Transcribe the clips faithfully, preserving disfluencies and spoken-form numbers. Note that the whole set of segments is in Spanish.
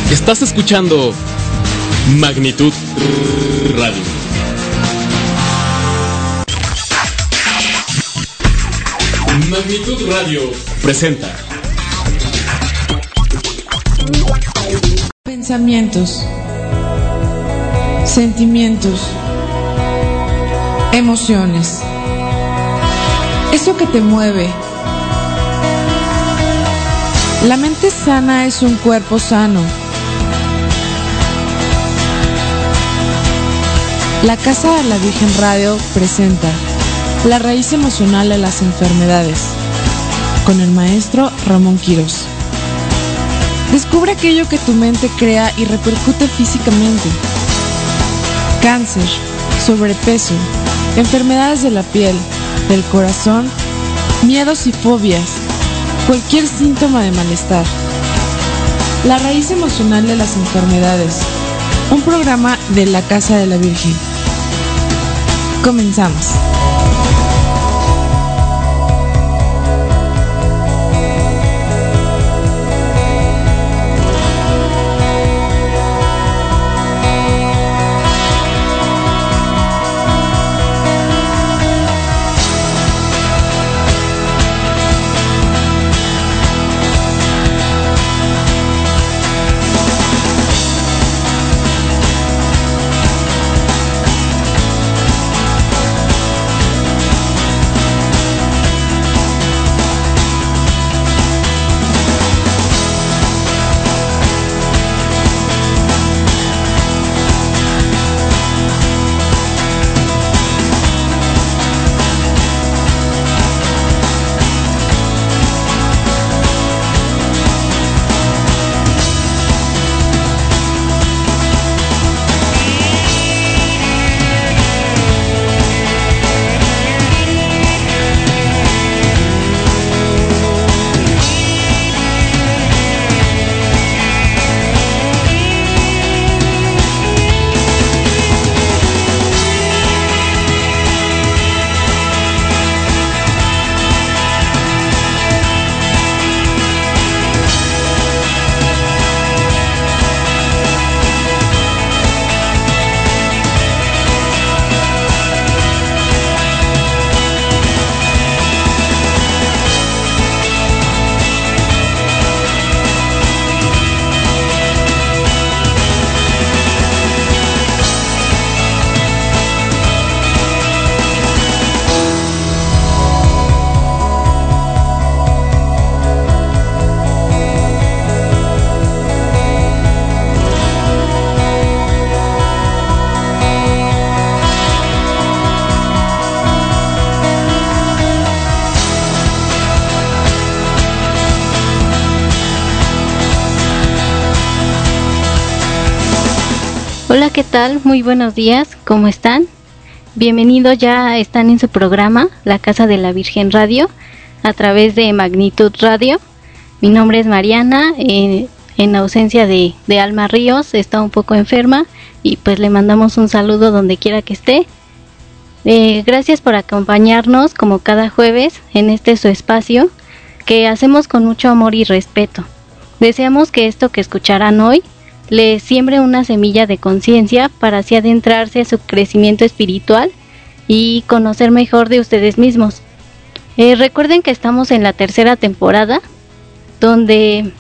Estás escuchando Magnitud Radio. Magnitud Radio presenta pensamientos, sentimientos, emociones. Eso que te mueve. La mente sana es un cuerpo sano. La Casa de la Virgen Radio presenta La raíz emocional de las enfermedades, con el maestro Ramón Quirós. Descubre aquello que tu mente crea y repercute físicamente. Cáncer, sobrepeso, enfermedades de la piel, del corazón, miedos y fobias, cualquier síntoma de malestar. La raíz emocional de las enfermedades, un programa de la Casa de la Virgen. Comenzamos. Hola, ¿qué tal? Muy buenos días, ¿cómo están? Bienvenidos, ya están en su programa, La Casa de la Virgen Radio, a través de Magnitud Radio. Mi nombre es Mariana, eh, en ausencia de, de Alma Ríos, está un poco enferma y pues le mandamos un saludo donde quiera que esté. Eh, gracias por acompañarnos como cada jueves en este su espacio que hacemos con mucho amor y respeto. Deseamos que esto que escucharán hoy le siembre una semilla de conciencia para así adentrarse a su crecimiento espiritual y conocer mejor de ustedes mismos. Eh, recuerden que estamos en la tercera temporada, donde,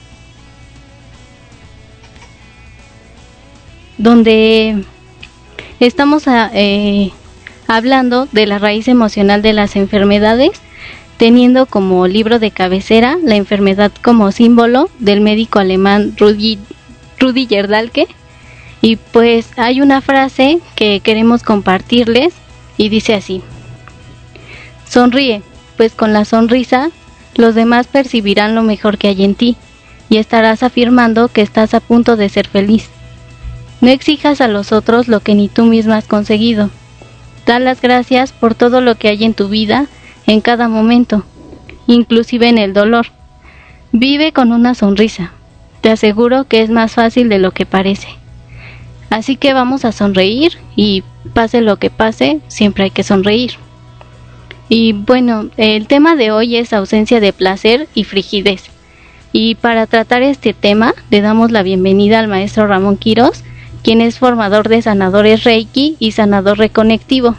donde estamos a, eh, hablando de la raíz emocional de las enfermedades, teniendo como libro de cabecera la enfermedad como símbolo del médico alemán Rudi Rudi Yerdalke. Y pues hay una frase que queremos compartirles y dice así: sonríe, pues con la sonrisa los demás percibirán lo mejor que hay en ti y estarás afirmando que estás a punto de ser feliz. No exijas a los otros lo que ni tú misma has conseguido. Da las gracias por todo lo que hay en tu vida en cada momento, inclusive en el dolor. Vive con una sonrisa. Te aseguro que es más fácil de lo que parece. Así que vamos a sonreír y pase lo que pase, siempre hay que sonreír. Y bueno, el tema de hoy es ausencia de placer y frigidez. Y para tratar este tema, le damos la bienvenida al maestro Ramón Quirós, quien es formador de sanadores Reiki y sanador reconectivo,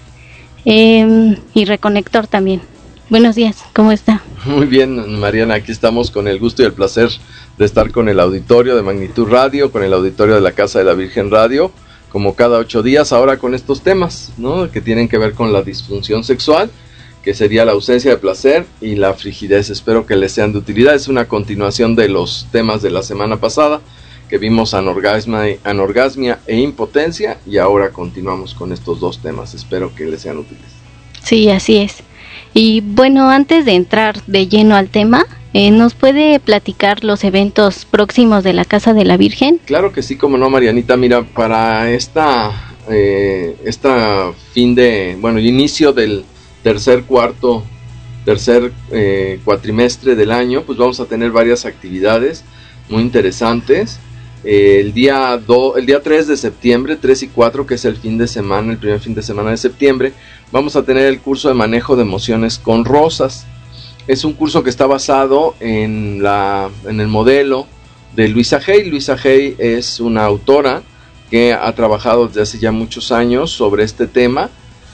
eh, y reconector también. Buenos días, ¿cómo está? Muy bien, Mariana, aquí estamos con el gusto y el placer de estar con el auditorio de Magnitud Radio, con el auditorio de la Casa de la Virgen Radio, como cada ocho días, ahora con estos temas, ¿no?, que tienen que ver con la disfunción sexual, que sería la ausencia de placer y la frigidez. Espero que les sean de utilidad. Es una continuación de los temas de la semana pasada, que vimos anorgasmia, anorgasmia e impotencia, y ahora continuamos con estos dos temas. Espero que les sean útiles. Sí, así es. Y bueno, antes de entrar de lleno al tema, eh, ¿nos puede platicar los eventos próximos de la Casa de la Virgen? Claro que sí, como no, Marianita. Mira, para esta, eh, esta fin de, bueno, inicio del tercer cuarto, tercer eh, cuatrimestre del año, pues vamos a tener varias actividades muy interesantes. Eh, el día do, el día tres de septiembre, tres y cuatro, que es el fin de semana, el primer fin de semana de septiembre, vamos a tener el curso de manejo de emociones con rosas. Es un curso que está basado en, la, en el modelo de Louisa Hay. Louisa Hay es una autora que ha trabajado desde hace ya muchos años sobre este tema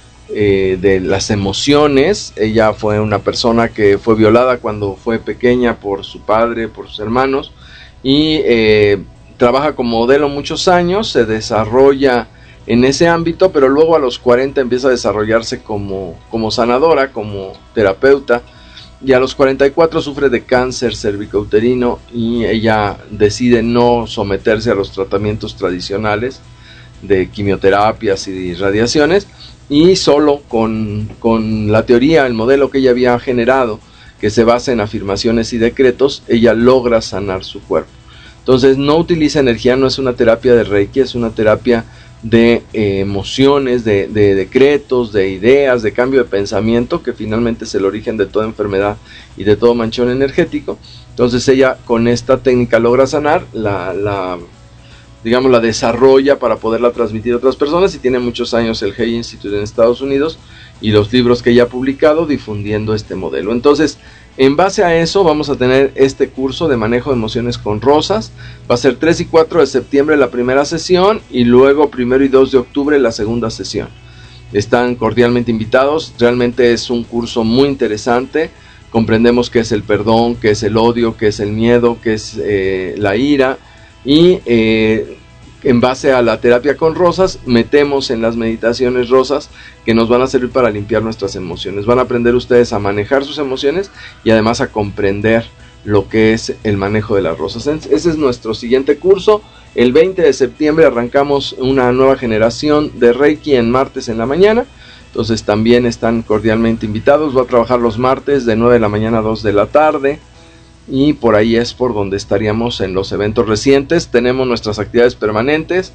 eh, de las emociones. Ella fue una persona que fue violada cuando fue pequeña por su padre, por sus hermanos, y eh, trabaja como modelo muchos años, se desarrolla en ese ámbito, pero luego a los cuarenta empieza a desarrollarse como, como sanadora, como terapeuta, y a los cuarenta y cuatro sufre de cáncer cervicouterino y ella decide no someterse a los tratamientos tradicionales de quimioterapias y radiaciones, y solo con, con la teoría, el modelo que ella había generado, que se basa en afirmaciones y decretos, ella logra sanar su cuerpo. Entonces no utiliza energía, no es una terapia de Reiki, es una terapia de eh, emociones, de, de decretos, de ideas, de cambio de pensamiento, que finalmente es el origen de toda enfermedad y de todo manchón energético. Entonces ella con esta técnica logra sanar, la, la digamos la desarrolla para poderla transmitir a otras personas, y tiene muchos años el Hay Institute en Estados Unidos y los libros que ella ha publicado difundiendo este modelo. Entonces, en base a eso vamos a tener este curso de manejo de emociones con rosas. Va a ser tres y cuatro de septiembre la primera sesión, y luego primero y dos de octubre la segunda sesión. Están cordialmente invitados. Realmente es un curso muy interesante. Comprendemos qué es el perdón, qué es el odio, qué es el miedo, qué es eh, la ira, y eh, en base a la terapia con rosas metemos en las meditaciones rosas que nos van a servir para limpiar nuestras emociones. Van a aprender ustedes a manejar sus emociones y además a comprender lo que es el manejo de las rosas. Ese es nuestro siguiente curso. El veinte de septiembre arrancamos una nueva generación de Reiki en martes en la mañana. Entonces también están cordialmente invitados. Voy a trabajar los martes de nueve de la mañana a dos de la tarde. Y por ahí es por donde estaríamos en los eventos recientes. Tenemos nuestras actividades permanentes.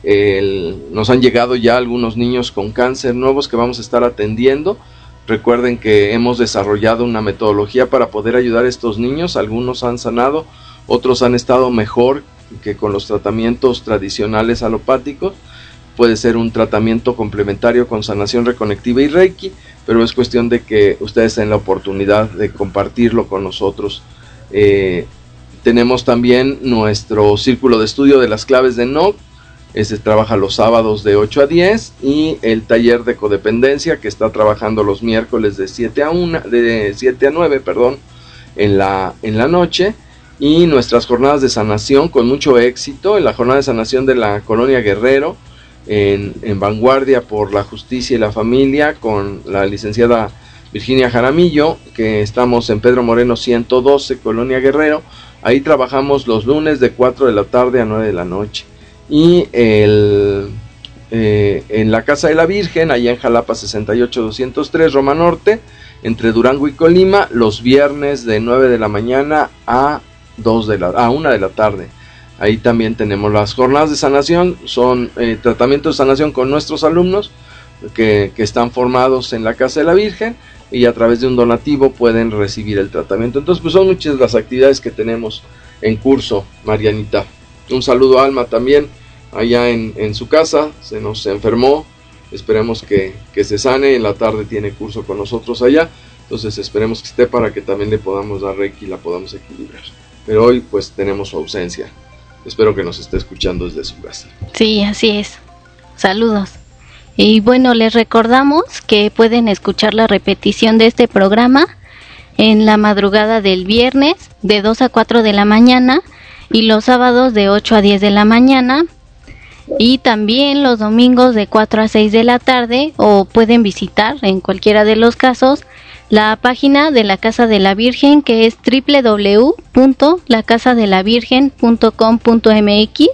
El, nos han llegado ya algunos niños con cáncer nuevos que vamos a estar atendiendo. Recuerden que hemos desarrollado una metodología para poder ayudar a estos niños. Algunos han sanado, otros han estado mejor que con los tratamientos tradicionales alopáticos. Puede ser un tratamiento complementario con sanación reconectiva y Reiki, pero es cuestión de que ustedes tengan la oportunidad de compartirlo con nosotros. Eh, tenemos también nuestro círculo de estudio de las claves de Enoch. Ese trabaja los sábados de ocho a diez, y el taller de codependencia, que está trabajando los miércoles de siete a una, de siete a nueve, perdón, en la, en la noche. Y nuestras jornadas de sanación con mucho éxito. En la jornada de sanación de la Colonia Guerrero, en, en Vanguardia por la Justicia y la Familia, con la licenciada Virginia Jaramillo, que estamos en Pedro Moreno ciento doce, Colonia Guerrero. Ahí trabajamos los lunes de cuatro de la tarde a nueve de la noche. Y el, eh, en la Casa de la Virgen, allá en Jalapa sesenta y ocho doscientos tres, Roma Norte, entre Durango y Colima, los viernes de nueve de la mañana a, dos de la, a una de la tarde. Ahí también tenemos las jornadas de sanación. Son eh, tratamientos de sanación con nuestros alumnos que, que están formados en la Casa de la Virgen, y a través de un donativo pueden recibir el tratamiento. Entonces pues son muchas las actividades que tenemos en curso, Marianita. Un saludo a Alma también, allá en, en su casa, se nos enfermó, esperemos que, que se sane. En la tarde tiene curso con nosotros allá, entonces esperemos que esté para que también le podamos dar Reiki y la podamos equilibrar. pero hoy pues tenemos su ausencia. Espero que nos esté escuchando desde su casa. Sí, así es. Saludos. Y bueno, les recordamos que pueden escuchar la repetición de este programa en la madrugada del viernes de dos a cuatro de la mañana y los sábados de ocho a diez de la mañana, y también los domingos de cuatro a seis de la tarde, o pueden visitar en cualquiera de los casos la página de la Casa de la Virgen, que es doble u doble u doble u punto la casa de la virgen punto com punto m x,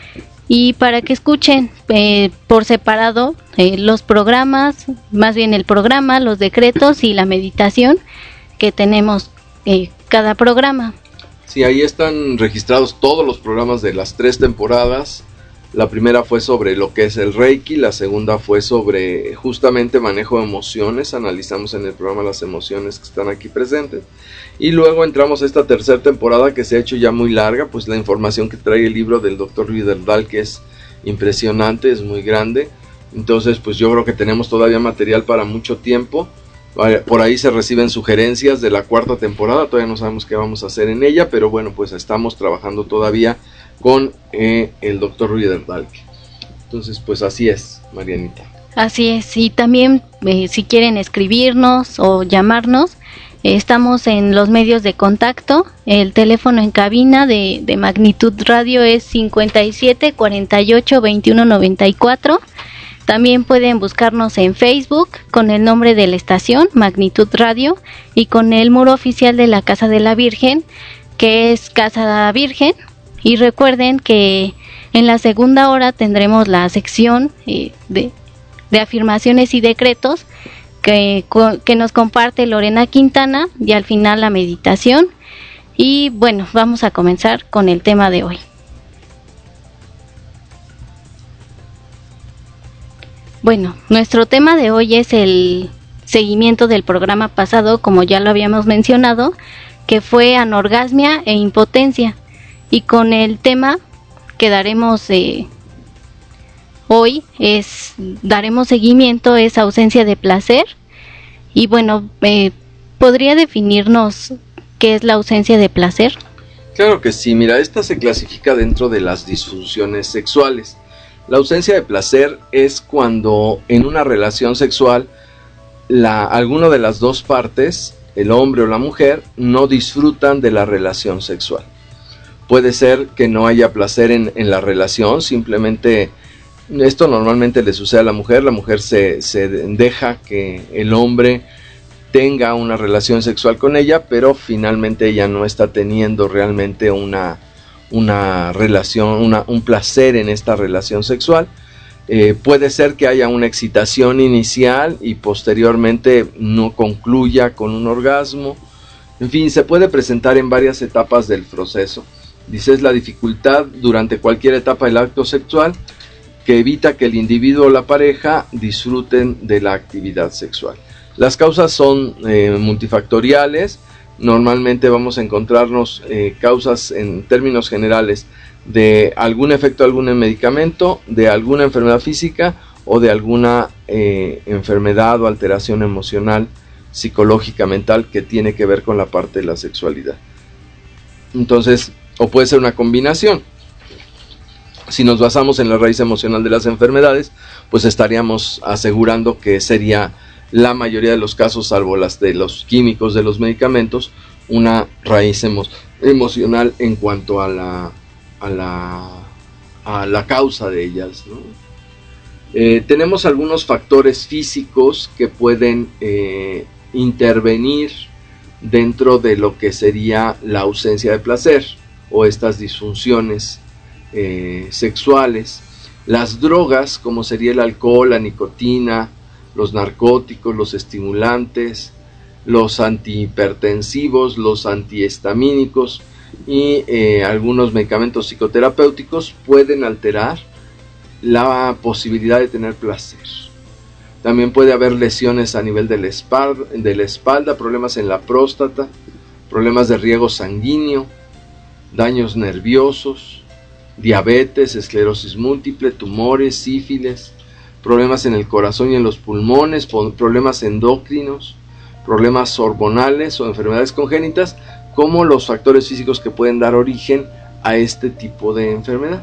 y para que escuchen eh, por separado eh, los programas, más bien el programa, los decretos y la meditación que tenemos eh, cada programa. Sí, ahí están registrados todos los programas de las tres temporadas. La primera fue sobre lo que es el Reiki, la segunda fue sobre justamente manejo de emociones, analizamos en el programa las emociones que están aquí presentes, y luego entramos a esta tercera temporada que se ha hecho ya muy larga, pues la información que trae el libro del doctor Riderdal, que es impresionante, es muy grande, entonces pues yo creo que tenemos todavía material para mucho tiempo. Por ahí se reciben sugerencias de la cuarta temporada, todavía no sabemos qué vamos a hacer en ella, pero bueno, pues estamos trabajando todavía con eh, el doctor Riderdal. Entonces pues así es, Marianita. Así es, y también eh, si quieren escribirnos o llamarnos, eh, estamos en los medios de contacto. El teléfono en cabina de, de Magnitud Radio es cincuenta y siete cuarenta y ocho veintiuno noventa y cuatro. También pueden buscarnos en Facebook con el nombre de la estación, Magnitud Radio, y con el muro oficial de la Casa de la Virgen, que es Casa Virgen. Y recuerden que en la segunda hora tendremos la sección eh, de, de afirmaciones y decretos que, que nos comparte Lorena Quintana, y al final la meditación. Y bueno, vamos a comenzar con el tema de hoy. Bueno, nuestro tema de hoy es el seguimiento del programa pasado, como ya lo habíamos mencionado, que fue anorgasmia e impotencia. Y con el tema que daremos eh, hoy, es daremos seguimiento, es ausencia de placer. Y bueno, eh, ¿podría definirnos qué es la ausencia de placer? Claro que sí, mira, esta se clasifica dentro de las disfunciones sexuales. La ausencia de placer es cuando en una relación sexual la, alguno de las dos partes, el hombre o la mujer, no disfrutan de la relación sexual. Puede ser que no haya placer en, en la relación, simplemente esto normalmente le sucede a la mujer, la mujer se, se deja que el hombre tenga una relación sexual con ella, pero finalmente ella no está teniendo realmente una una relación, una, un placer en esta relación sexual. Eh, puede ser que haya una excitación inicial y posteriormente no concluya con un orgasmo. En fin, se puede presentar en varias etapas del proceso. Dice, es la dificultad durante cualquier etapa del acto sexual que evita que el individuo o la pareja disfruten de la actividad sexual. Las causas son eh, multifactoriales. Normalmente vamos a encontrarnos eh, causas en términos generales de algún efecto de algún medicamento, de alguna enfermedad física o de alguna eh, enfermedad o alteración emocional, psicológica, mental, que tiene que ver con la parte de la sexualidad. Entonces, o puede ser una combinación. Si nos basamos en la raíz emocional de las enfermedades, pues estaríamos asegurando que sería la mayoría de los casos, salvo las de los químicos de los medicamentos, una raíz emo- emocional en cuanto a la, a la, a la causa de ellas, ¿no? Eh, tenemos algunos factores físicos que pueden eh, intervenir dentro de lo que sería la ausencia de placer o estas disfunciones eh, sexuales. Las drogas, como sería el alcohol, la nicotina, los narcóticos, los estimulantes, los antihipertensivos, los antihistamínicos y eh, algunos medicamentos psicoterapéuticos pueden alterar la posibilidad de tener placer. También puede haber lesiones a nivel de la espalda, de la espalda, problemas en la próstata, problemas de riego sanguíneo, daños nerviosos, diabetes, esclerosis múltiple, tumores, sífilis, problemas en el corazón y en los pulmones, problemas endocrinos, problemas hormonales o enfermedades congénitas, como los factores físicos que pueden dar origen a este tipo de enfermedad.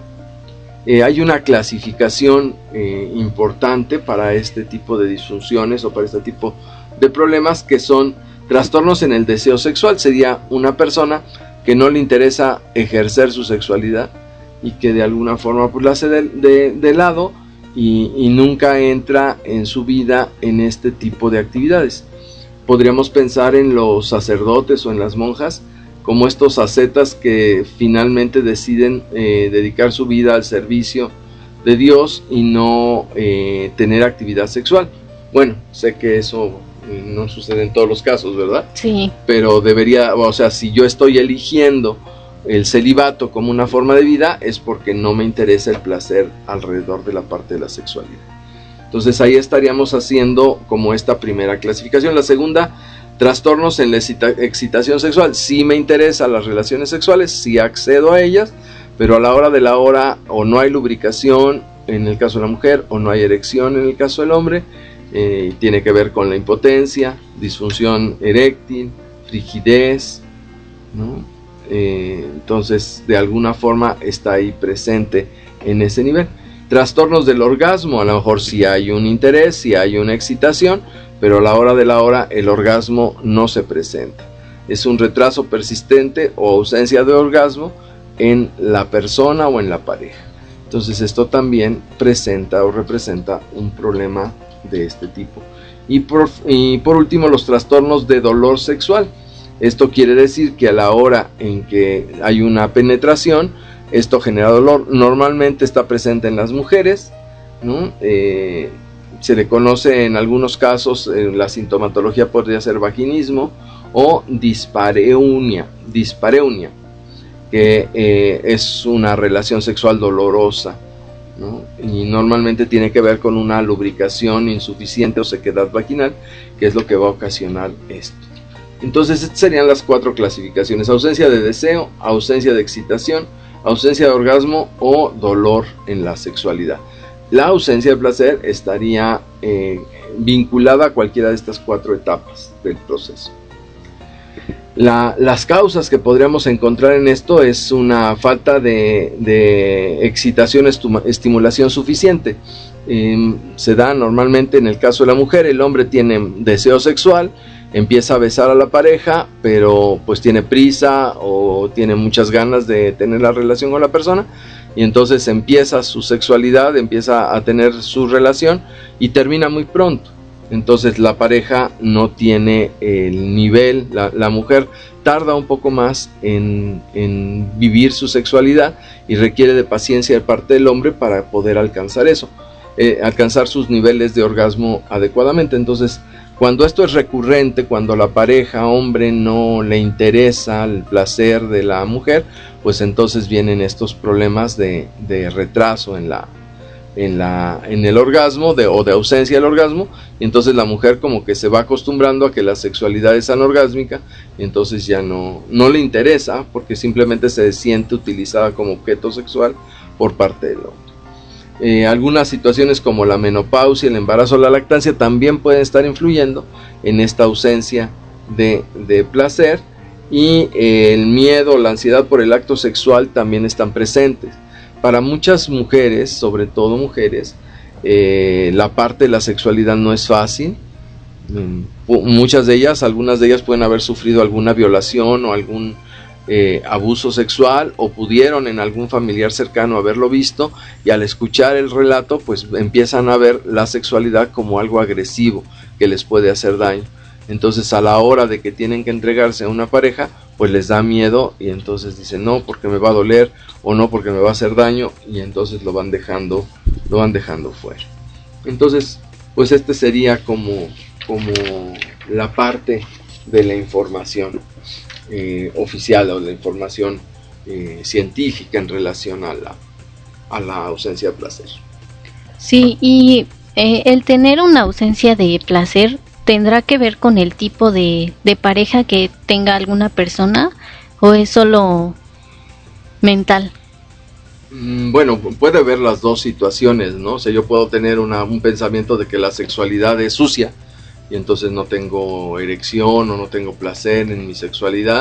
Eh, hay una clasificación eh, importante para este tipo de disfunciones o para este tipo de problemas, que son trastornos en el deseo sexual. Sería una persona que no le interesa ejercer su sexualidad y que de alguna forma pues la hace de, de, de lado y, y nunca entra en su vida en este tipo de actividades. Podríamos pensar en los sacerdotes o en las monjas como estos ascetas que finalmente deciden eh, dedicar su vida al servicio de Dios y no eh, tener actividad sexual. Bueno, sé que eso no sucede en todos los casos, ¿verdad? Sí. Pero debería, o sea, si yo estoy eligiendo el celibato como una forma de vida, es porque no me interesa el placer alrededor de la parte de la sexualidad. Entonces ahí estaríamos haciendo como esta primera clasificación. La segunda, trastornos en la excitación sexual. Sí me interesan las relaciones sexuales, sí accedo a ellas, pero a la hora de la hora o no hay lubricación en el caso de la mujer, o no hay erección en el caso del hombre. Eh, tiene que ver con la impotencia, disfunción eréctil, frigidez, ¿no? Eh, entonces de alguna forma está ahí presente en ese nivel. Trastornos del orgasmo, a lo mejor sí hay un interés, sí hay una excitación, pero a la hora de la hora el orgasmo no se presenta. Es un retraso persistente o ausencia de orgasmo en la persona o en la pareja. Entonces esto también presenta o representa un problema de este tipo. Y por, y por último, los trastornos de dolor sexual. Esto quiere decir que a la hora en que hay una penetración, esto genera dolor. Normalmente está presente en las mujeres, ¿no? Eh, se le conoce en algunos casos, eh, la sintomatología podría ser vaginismo o dispareunia, dispareunia que eh, es una relación sexual dolorosa, ¿no? Y normalmente tiene que ver con una lubricación insuficiente o sequedad vaginal, que es lo que va a ocasionar esto. Entonces estas serían las cuatro clasificaciones: ausencia de deseo, ausencia de excitación, ausencia de orgasmo o dolor en la sexualidad. La ausencia de placer estaría eh, vinculada a cualquiera de estas cuatro etapas del proceso. La, las causas que podríamos encontrar en esto es una falta de, de excitación, estimulación suficiente. Eh, se da normalmente en el caso de la mujer. El hombre tiene deseo sexual, empieza a besar a la pareja, pero pues tiene prisa o tiene muchas ganas de tener la relación con la persona, y entonces empieza su sexualidad, empieza a tener su relación y termina muy pronto. Entonces la pareja no tiene el nivel, la, la mujer tarda un poco más en, en vivir su sexualidad y requiere de paciencia de parte del hombre para poder alcanzar eso, eh, alcanzar sus niveles de orgasmo adecuadamente. Entonces, cuando esto es recurrente, cuando la pareja hombre no le interesa el placer de la mujer, pues entonces vienen estos problemas de, de retraso en la en la en el orgasmo de, o de ausencia del orgasmo, y entonces la mujer como que se va acostumbrando a que la sexualidad es anorgásmica, y entonces ya no, no le interesa, porque simplemente se siente utilizada como objeto sexual por parte del hombre. Eh, algunas situaciones como la menopausia, el embarazo o la lactancia también pueden estar influyendo en esta ausencia de, de placer, y eh, el miedo, la ansiedad por el acto sexual también están presentes. Para muchas mujeres, sobre todo mujeres, eh, la parte de la sexualidad no es fácil. Muchas de ellas, algunas de ellas pueden haber sufrido alguna violación o algún eh, abuso sexual, o pudieron en algún familiar cercano haberlo visto, y al escuchar el relato pues empiezan a ver la sexualidad como algo agresivo que les puede hacer daño. Entonces a la hora de que tienen que entregarse a una pareja, pues les da miedo, y entonces dicen no porque me va a doler, o no porque me va a hacer daño, y entonces lo van dejando, lo van dejando fuera. Entonces pues este sería como, como la parte de la información eh, oficial, o la información eh, científica en relación a la, a la ausencia de placer. Sí, y eh, el tener una ausencia de placer ¿tendrá que ver con el tipo de, de pareja que tenga alguna persona, o es solo mental? Bueno, puede haber las dos situaciones, ¿no? O sea, yo puedo tener una, un pensamiento de que la sexualidad es sucia, y entonces no tengo erección o no tengo placer en mi sexualidad,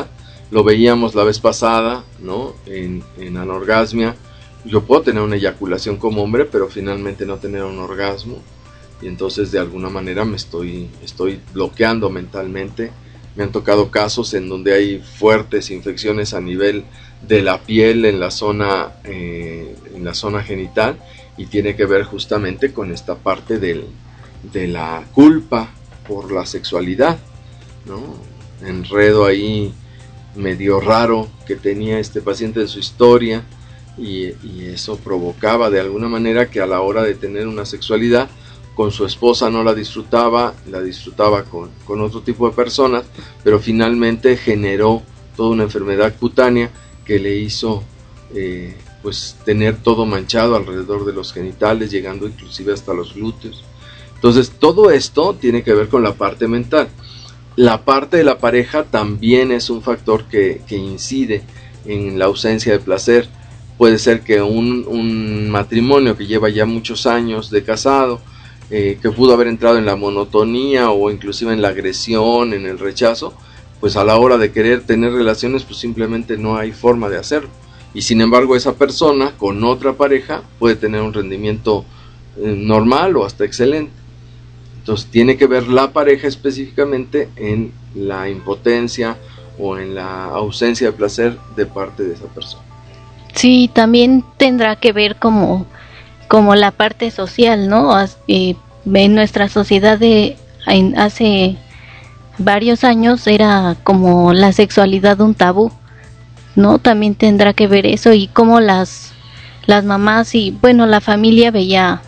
lo veíamos la vez pasada, ¿no? En, en anorgasmia, yo puedo tener una eyaculación como hombre, pero finalmente no tener un orgasmo, y entonces de alguna manera me estoy, estoy bloqueando mentalmente. Me han tocado casos en donde hay fuertes infecciones a nivel de la piel en la zona, eh, en la zona genital, y tiene que ver justamente con esta parte del, de la culpa por la sexualidad, ¿no? Enredo ahí medio raro que tenía este paciente en su historia, y, y eso provocaba de alguna manera que a la hora de tener una sexualidad con su esposa no la disfrutaba, la disfrutaba con, con otro tipo de personas, pero finalmente generó toda una enfermedad cutánea que le hizo eh, pues tener todo manchado alrededor de los genitales, llegando inclusive hasta los glúteos. Entonces todo esto tiene que ver con la parte mental. La parte de la pareja también es un factor que, que incide en la ausencia de placer. Puede ser que un, un matrimonio que lleva ya muchos años de casado, eh, que pudo haber entrado en la monotonía o inclusive en la agresión, en el rechazo, pues a la hora de querer tener relaciones pues simplemente no hay forma de hacerlo. Y sin embargo esa persona con otra pareja puede tener un rendimiento eh, normal o hasta excelente. Entonces tiene que ver la pareja específicamente en la impotencia o en la ausencia de placer de parte de esa persona. Sí, también tendrá que ver como, como la parte social, ¿no? Eh, en nuestra sociedad de en, hace varios años era como la sexualidad un tabú, ¿no? También tendrá que ver eso, y cómo las, las mamás y, bueno, la familia veía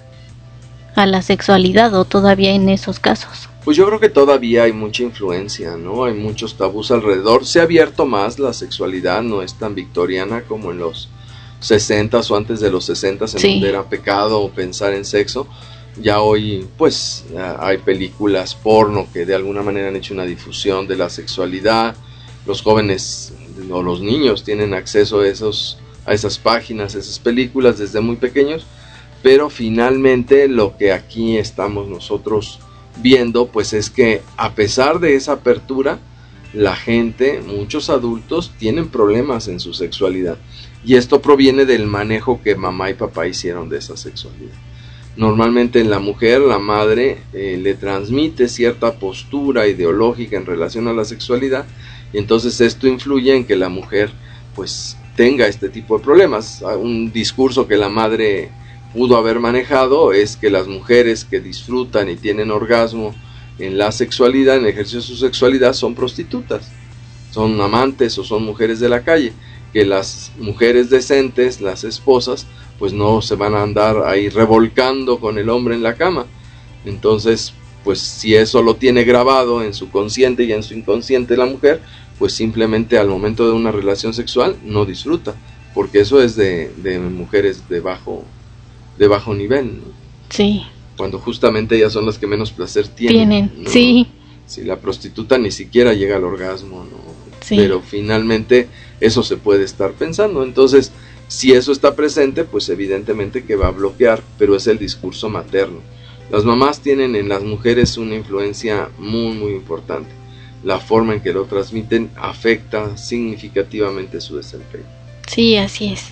a la sexualidad, o todavía en esos casos. Pues yo creo que todavía hay mucha influencia, ¿no? Hay muchos tabús alrededor. Se ha abierto más la sexualidad, no es tan victoriana como en los sesentas o antes de los sesentas, en sí, donde era pecado pensar en sexo. Ya hoy, pues, hay películas porno que de alguna manera han hecho una difusión de la sexualidad. Los jóvenes o los niños tienen acceso a esos, a esas páginas, a esas películas desde muy pequeños. Pero finalmente lo que aquí estamos nosotros viendo pues es que a pesar de esa apertura, la gente, muchos adultos tienen problemas en su sexualidad, y esto proviene del manejo que mamá y papá hicieron de esa sexualidad. Normalmente en la mujer, la madre eh, le transmite cierta postura ideológica en relación a la sexualidad, y entonces esto influye en que la mujer pues tenga este tipo de problemas. Un discurso que la madre pudo haber manejado es que las mujeres que disfrutan y tienen orgasmo en la sexualidad, en el ejercicio de su sexualidad, son prostitutas, son amantes o son mujeres de la calle, que las mujeres decentes, las esposas, pues no se van a andar ahí revolcando con el hombre en la cama. Entonces, pues si eso lo tiene grabado en su consciente y en su inconsciente la mujer, pues simplemente al momento de una relación sexual no disfruta, porque eso es de, de mujeres de bajo de bajo nivel, ¿no? Sí. Cuando justamente ellas son las que menos placer tienen. Tienen, ¿no? sí. Si la prostituta ni siquiera llega al orgasmo, ¿no? Sí. Pero finalmente eso se puede estar pensando. Entonces, si eso está presente, pues evidentemente que va a bloquear, pero es el discurso materno. Las mamás tienen en las mujeres una influencia muy, muy importante. La forma en que lo transmiten afecta significativamente su desempeño. Sí, así es.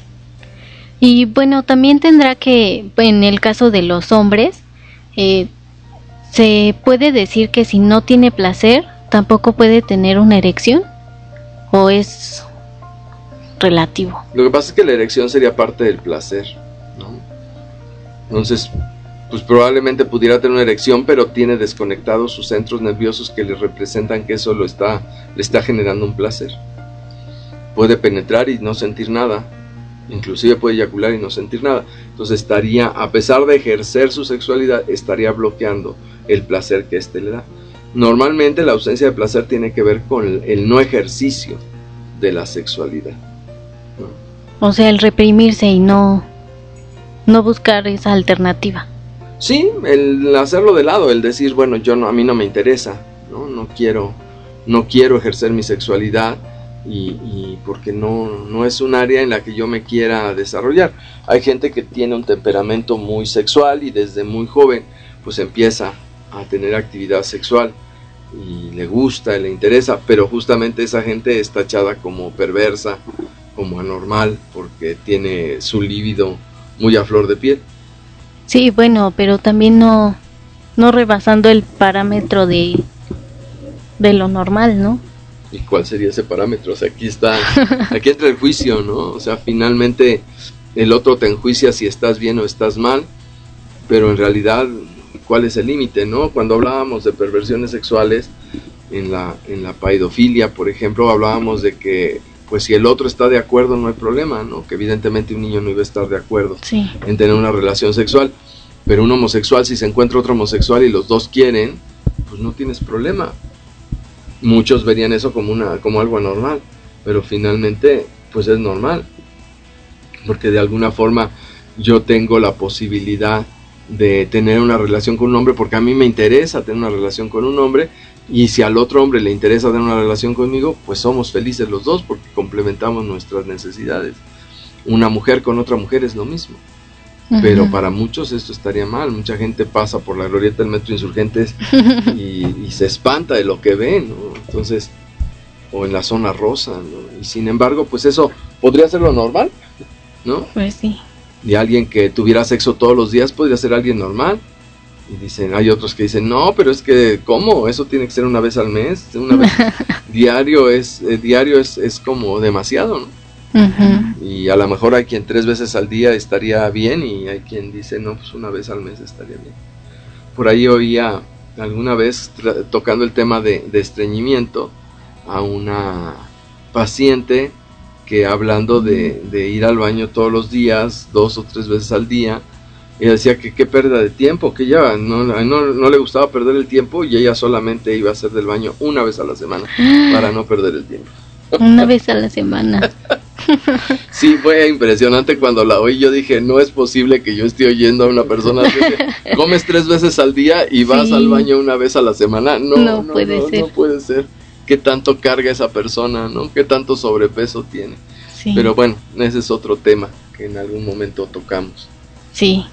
Y bueno, también tendrá que, en el caso de los hombres, eh, se puede decir que si no tiene placer, tampoco puede tener una erección, o es relativo. Lo que pasa es que la erección sería parte del placer, ¿no? Entonces, pues probablemente pudiera tener una erección, pero tiene desconectados sus centros nerviosos que le representan que eso lo está, le está generando un placer. Puede penetrar y no sentir nada, inclusive puede eyacular y no sentir nada. Entonces estaría, a pesar de ejercer su sexualidad, estaría bloqueando el placer que éste le da. Normalmente la ausencia de placer tiene que ver con el, el no ejercicio de la sexualidad, ¿no? O sea, el reprimirse y no, no buscar esa alternativa. Sí, el hacerlo de lado, el decir, bueno, yo no, a mí no me interesa, no, no quiero, no quiero ejercer mi sexualidad. Y, y porque no, no es un área en la que yo me quiera desarrollar. Hay gente que tiene un temperamento muy sexual y desde muy joven pues empieza a tener actividad sexual, y le gusta, y le interesa, pero justamente esa gente es tachada como perversa, como anormal, porque tiene su líbido muy a flor de piel. Sí, bueno, pero también no, no rebasando el parámetro de, de lo normal, ¿no? ¿Y cuál sería ese parámetro? O sea, aquí está, aquí entra el juicio, ¿no? O sea, finalmente el otro te enjuicia si estás bien o estás mal, pero en realidad, ¿cuál es el límite, no? Cuando hablábamos de perversiones sexuales, en la, en la paidofilia, por ejemplo, hablábamos de que, pues si el otro está de acuerdo, no hay problema, ¿no? Que evidentemente un niño no iba a estar de acuerdo sí. en tener una relación sexual, pero un homosexual, si se encuentra otro homosexual y los dos quieren, pues no tienes problema. Muchos verían eso como una como algo anormal, pero finalmente pues es normal, porque de alguna forma yo tengo la posibilidad de tener una relación con un hombre porque a mí me interesa tener una relación con un hombre, y si al otro hombre le interesa tener una relación conmigo, pues somos felices los dos porque complementamos nuestras necesidades. Una mujer con otra mujer es lo mismo. Pero para muchos esto estaría mal. Mucha gente pasa por la glorieta del Metro Insurgentes y, y se espanta de lo que ve, ¿no? Entonces, o en la zona rosa, ¿no? Y sin embargo, pues eso podría ser lo normal, ¿no? Pues sí. Y alguien que tuviera sexo todos los días podría ser alguien normal. Y dicen, hay otros que dicen, no, pero es que, ¿cómo? Eso tiene que ser una vez al mes, una vez diario es eh, diario es, es como demasiado, ¿no? Uh-huh. Y a lo mejor hay quien tres veces al día estaría bien, y hay quien dice, no, pues una vez al mes estaría bien. Por ahí oía alguna vez, tra- tocando el tema de, de estreñimiento, a una paciente que hablando de, de ir al baño todos los días, dos o tres veces al día, ella decía que qué pérdida de tiempo, que ella no, no, no le gustaba perder el tiempo, y ella solamente iba a hacer del baño una vez a la semana para no perder el tiempo. Una vez a la semana. Sí, fue impresionante cuando la oí. Yo dije, no es posible que yo esté oyendo a una persona que comes tres veces al día y vas sí. al baño una vez a la semana. No, no, no puede no, ser. No puede ser. ¿Qué tanto carga esa persona, no? ¿Qué tanto sobrepeso tiene? Sí. Pero bueno, ese es otro tema que en algún momento tocamos. Sí.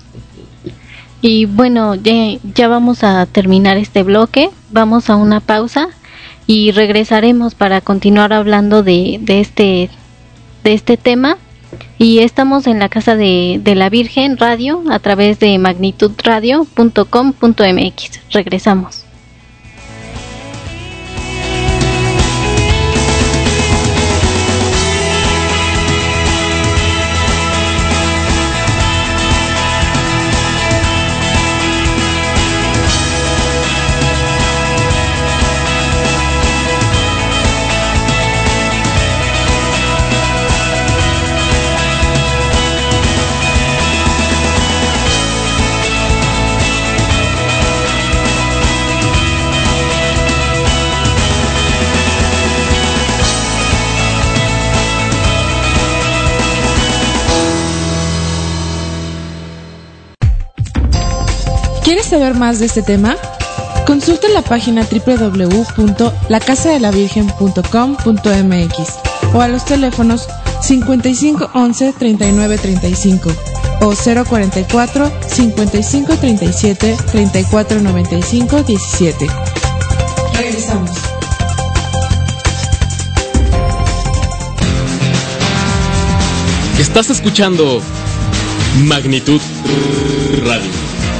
Y bueno, ya, ya vamos a terminar este bloque. Vamos a una pausa y regresaremos para continuar hablando de, de este de este tema. Y estamos en la Casa de, de la Virgen Radio a través de magnitud radio punto com punto m x. Regresamos. ¿Quieres saber más de este tema? Consulta la página doble u doble u doble u punto la casa de la virgen punto com punto m x o a los teléfonos cincuenta y cinco once treinta y nueve treinta y cinco o cero cuarenta y cuatro cincuenta y cinco treinta y siete treinta y cuatro noventa y cinco diecisiete. Regresamos. Estás escuchando Magnitud Radio.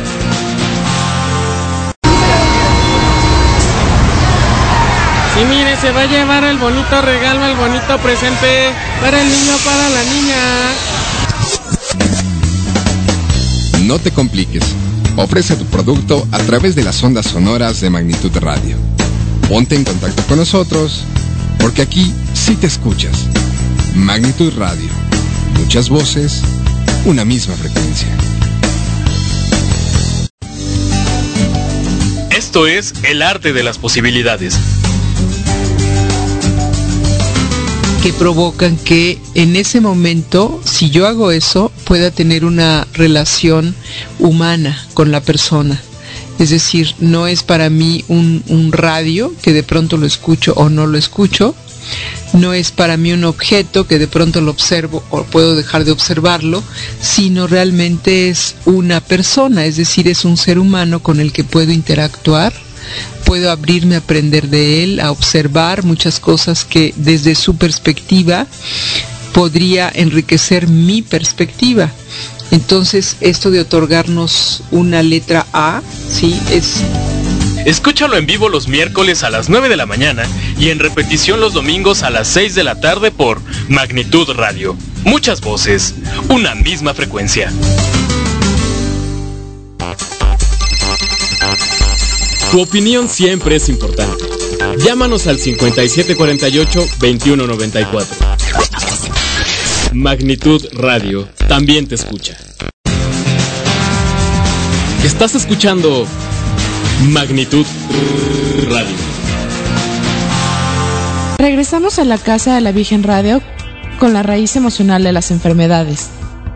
Y mire, se va a llevar el bonito regalo, el bonito presente para el niño, para la niña. No te compliques. Ofrece tu producto a través de las ondas sonoras de Magnitud Radio. Ponte en contacto con nosotros, porque aquí sí te escuchas. Magnitud Radio. Muchas voces, una misma frecuencia. Esto es el arte de las posibilidades. Que provocan que en ese momento, si yo hago eso, pueda tener una relación humana con la persona. Es decir, no es para mí un, un radio que de pronto lo escucho o no lo escucho, no es para mí un objeto que de pronto lo observo o puedo dejar de observarlo, sino realmente es una persona, es decir, es un ser humano con el que puedo interactuar puedo abrirme a aprender de él, a observar muchas cosas que desde su perspectiva podría enriquecer mi perspectiva. Entonces, esto de otorgarnos una letra A, sí, es... Escúchalo en vivo los miércoles a las nueve de la mañana y en repetición los domingos a las seis de la tarde por Magnitud Radio. Muchas voces, una misma frecuencia. Tu opinión siempre es importante. Llámanos al cincuenta y siete cuarenta y ocho, veintiuno noventa y cuatro. Magnitud Radio también te escucha. Estás escuchando Magnitud Radio. Regresamos a la Casa de la Virgen Radio con la raíz emocional de las enfermedades.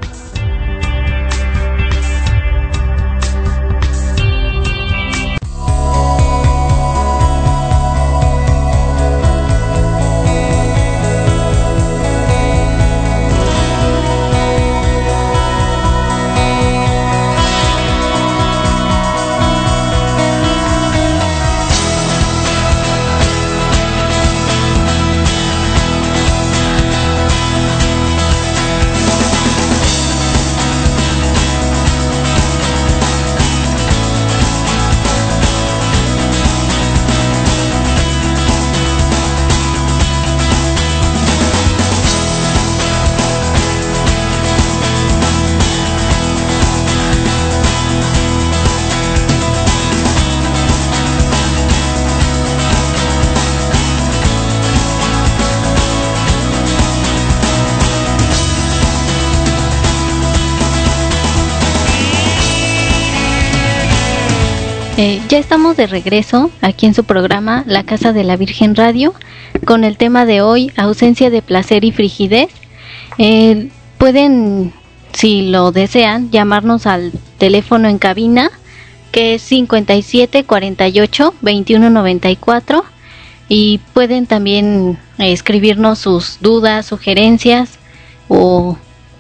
Eh, ya estamos de regreso aquí en su programa La Casa de la Virgen Radio con el tema de hoy, ausencia de placer y frigidez. Eh, pueden, si lo desean, llamarnos al teléfono en cabina que es cincuenta y siete cuarenta y ocho, veintiuno noventa y cuatro, y pueden también eh, escribirnos sus dudas, sugerencias o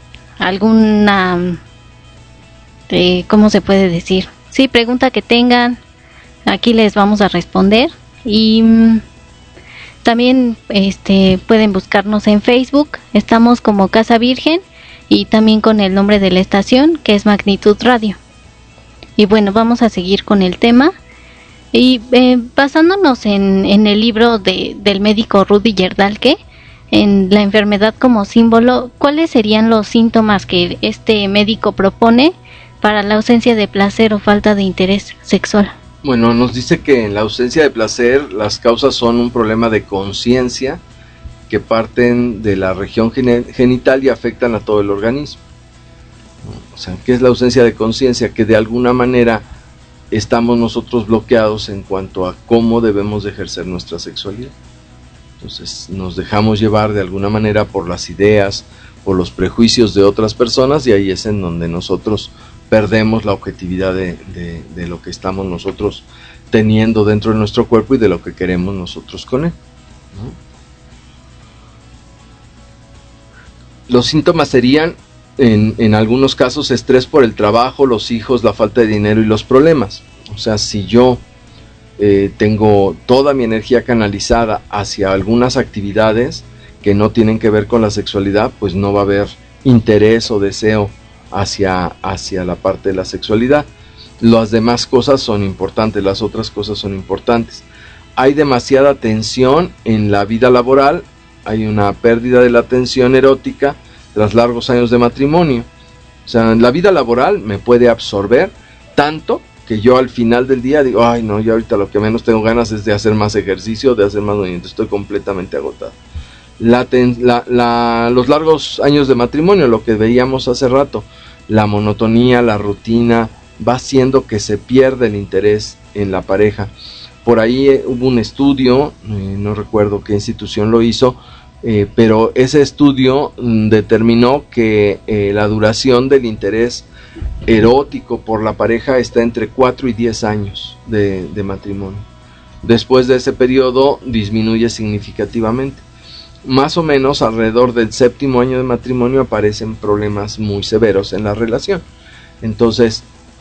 alguna, eh, ¿cómo se puede decir? Sí, pregunta que tengan, aquí les vamos a responder. Y mmm, también este pueden buscarnos en Facebook, estamos como Casa Virgen y también con el nombre de la estación que es Magnitud Radio. Y bueno, vamos a seguir con el tema y eh, basándonos en, en el libro de, del médico Rudy Yerdalke, en la enfermedad como símbolo, ¿cuáles serían los síntomas que este médico propone para la ausencia de placer o falta de interés sexual? Bueno, nos dice que en la ausencia de placer las causas son un problema de conciencia que parten de la región genital y afectan a todo el organismo. O sea, ¿qué es la ausencia de conciencia? Que de alguna manera estamos nosotros bloqueados en cuanto a cómo debemos de ejercer nuestra sexualidad. Entonces nos dejamos llevar de alguna manera por las ideas, por los prejuicios de otras personas, y ahí es en donde nosotros perdemos la objetividad de, de, de lo que estamos nosotros teniendo dentro de nuestro cuerpo y de lo que queremos nosotros con él, ¿no? Los síntomas serían, en, en algunos casos, estrés por el trabajo, los hijos, la falta de dinero y los problemas. O sea, si yo eh, tengo toda mi energía canalizada hacia algunas actividades que no tienen que ver con la sexualidad, pues no va a haber interés o deseo hacia, hacia la parte de la sexualidad. Las demás cosas son importantes, las otras cosas son importantes. Hay demasiada tensión en la vida laboral, hay una pérdida de la tensión erótica tras largos años de matrimonio. O sea, la vida laboral me puede absorber tanto que yo al final del día digo, ay no, yo ahorita lo que menos tengo ganas es de hacer más ejercicio, de hacer más movimiento, estoy completamente agotado. La ten, la, la, los largos años de matrimonio, lo que veíamos hace rato, la monotonía, la rutina, va haciendo que se pierda el interés en la pareja. Por ahí eh, hubo un estudio, eh, no recuerdo qué institución lo hizo, eh, pero ese estudio mm, determinó que eh, la duración del interés erótico por la pareja está entre cuatro y diez años de, de matrimonio. Después de ese periodo disminuye significativamente. Más o menos alrededor del séptimo año de matrimonio aparecen problemas muy severos en la relación. Entonces,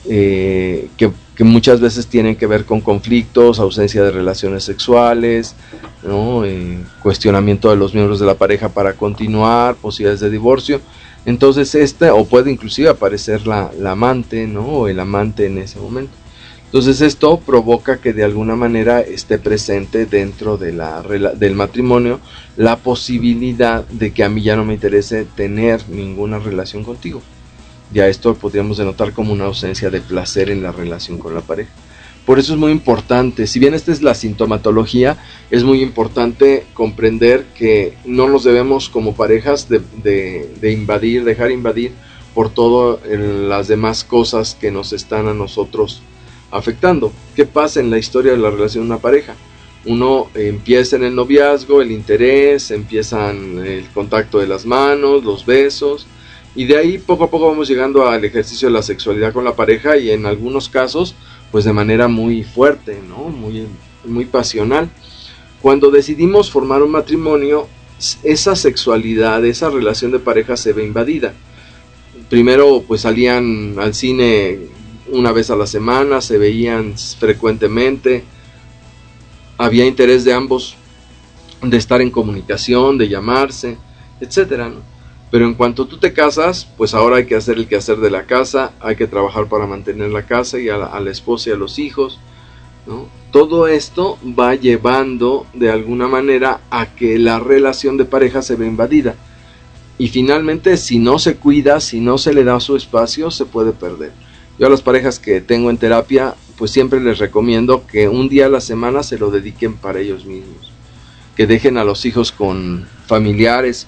eh, que, que muchas veces tienen que ver con conflictos, ausencia de relaciones sexuales, ¿no? eh, cuestionamiento de los miembros de la pareja para continuar, posibilidades de divorcio. Entonces este, o puede inclusive aparecer la, la amante, ¿no? O el amante en ese momento. Entonces esto provoca que de alguna manera esté presente dentro de la, del matrimonio la posibilidad de que a mí ya no me interese tener ninguna relación contigo. Ya esto podríamos denotar como una ausencia de placer en la relación con la pareja. Por eso es muy importante, si bien esta es la sintomatología, es muy importante comprender que no nos debemos como parejas de, de, de invadir, dejar invadir por todas las demás cosas que nos están a nosotros afectando. ¿Qué pasa en la historia de la relación de una pareja? Uno empieza en el noviazgo, el interés, empiezan el contacto de las manos, los besos, y de ahí poco a poco vamos llegando al ejercicio de la sexualidad con la pareja, y en algunos casos pues de manera muy fuerte, ¿no? Muy, muy pasional. Cuando decidimos formar un matrimonio, esa sexualidad, esa relación de pareja se ve invadida. Primero pues salían al cine una vez a la semana, se veían frecuentemente, había interés de ambos de estar en comunicación, de llamarse, etcétera, ¿no? Pero en cuanto tú te casas, pues ahora hay que hacer el quehacer de la casa, hay que trabajar para mantener la casa y a la, a la esposa y a los hijos, ¿no? Todo esto va llevando de alguna manera a que la relación de pareja se ve invadida. Y finalmente, si no se cuida, si no se le da su espacio, se puede perder. Yo a las parejas que tengo en terapia, pues siempre les recomiendo que un día a la semana se lo dediquen para ellos mismos. Que dejen a los hijos con familiares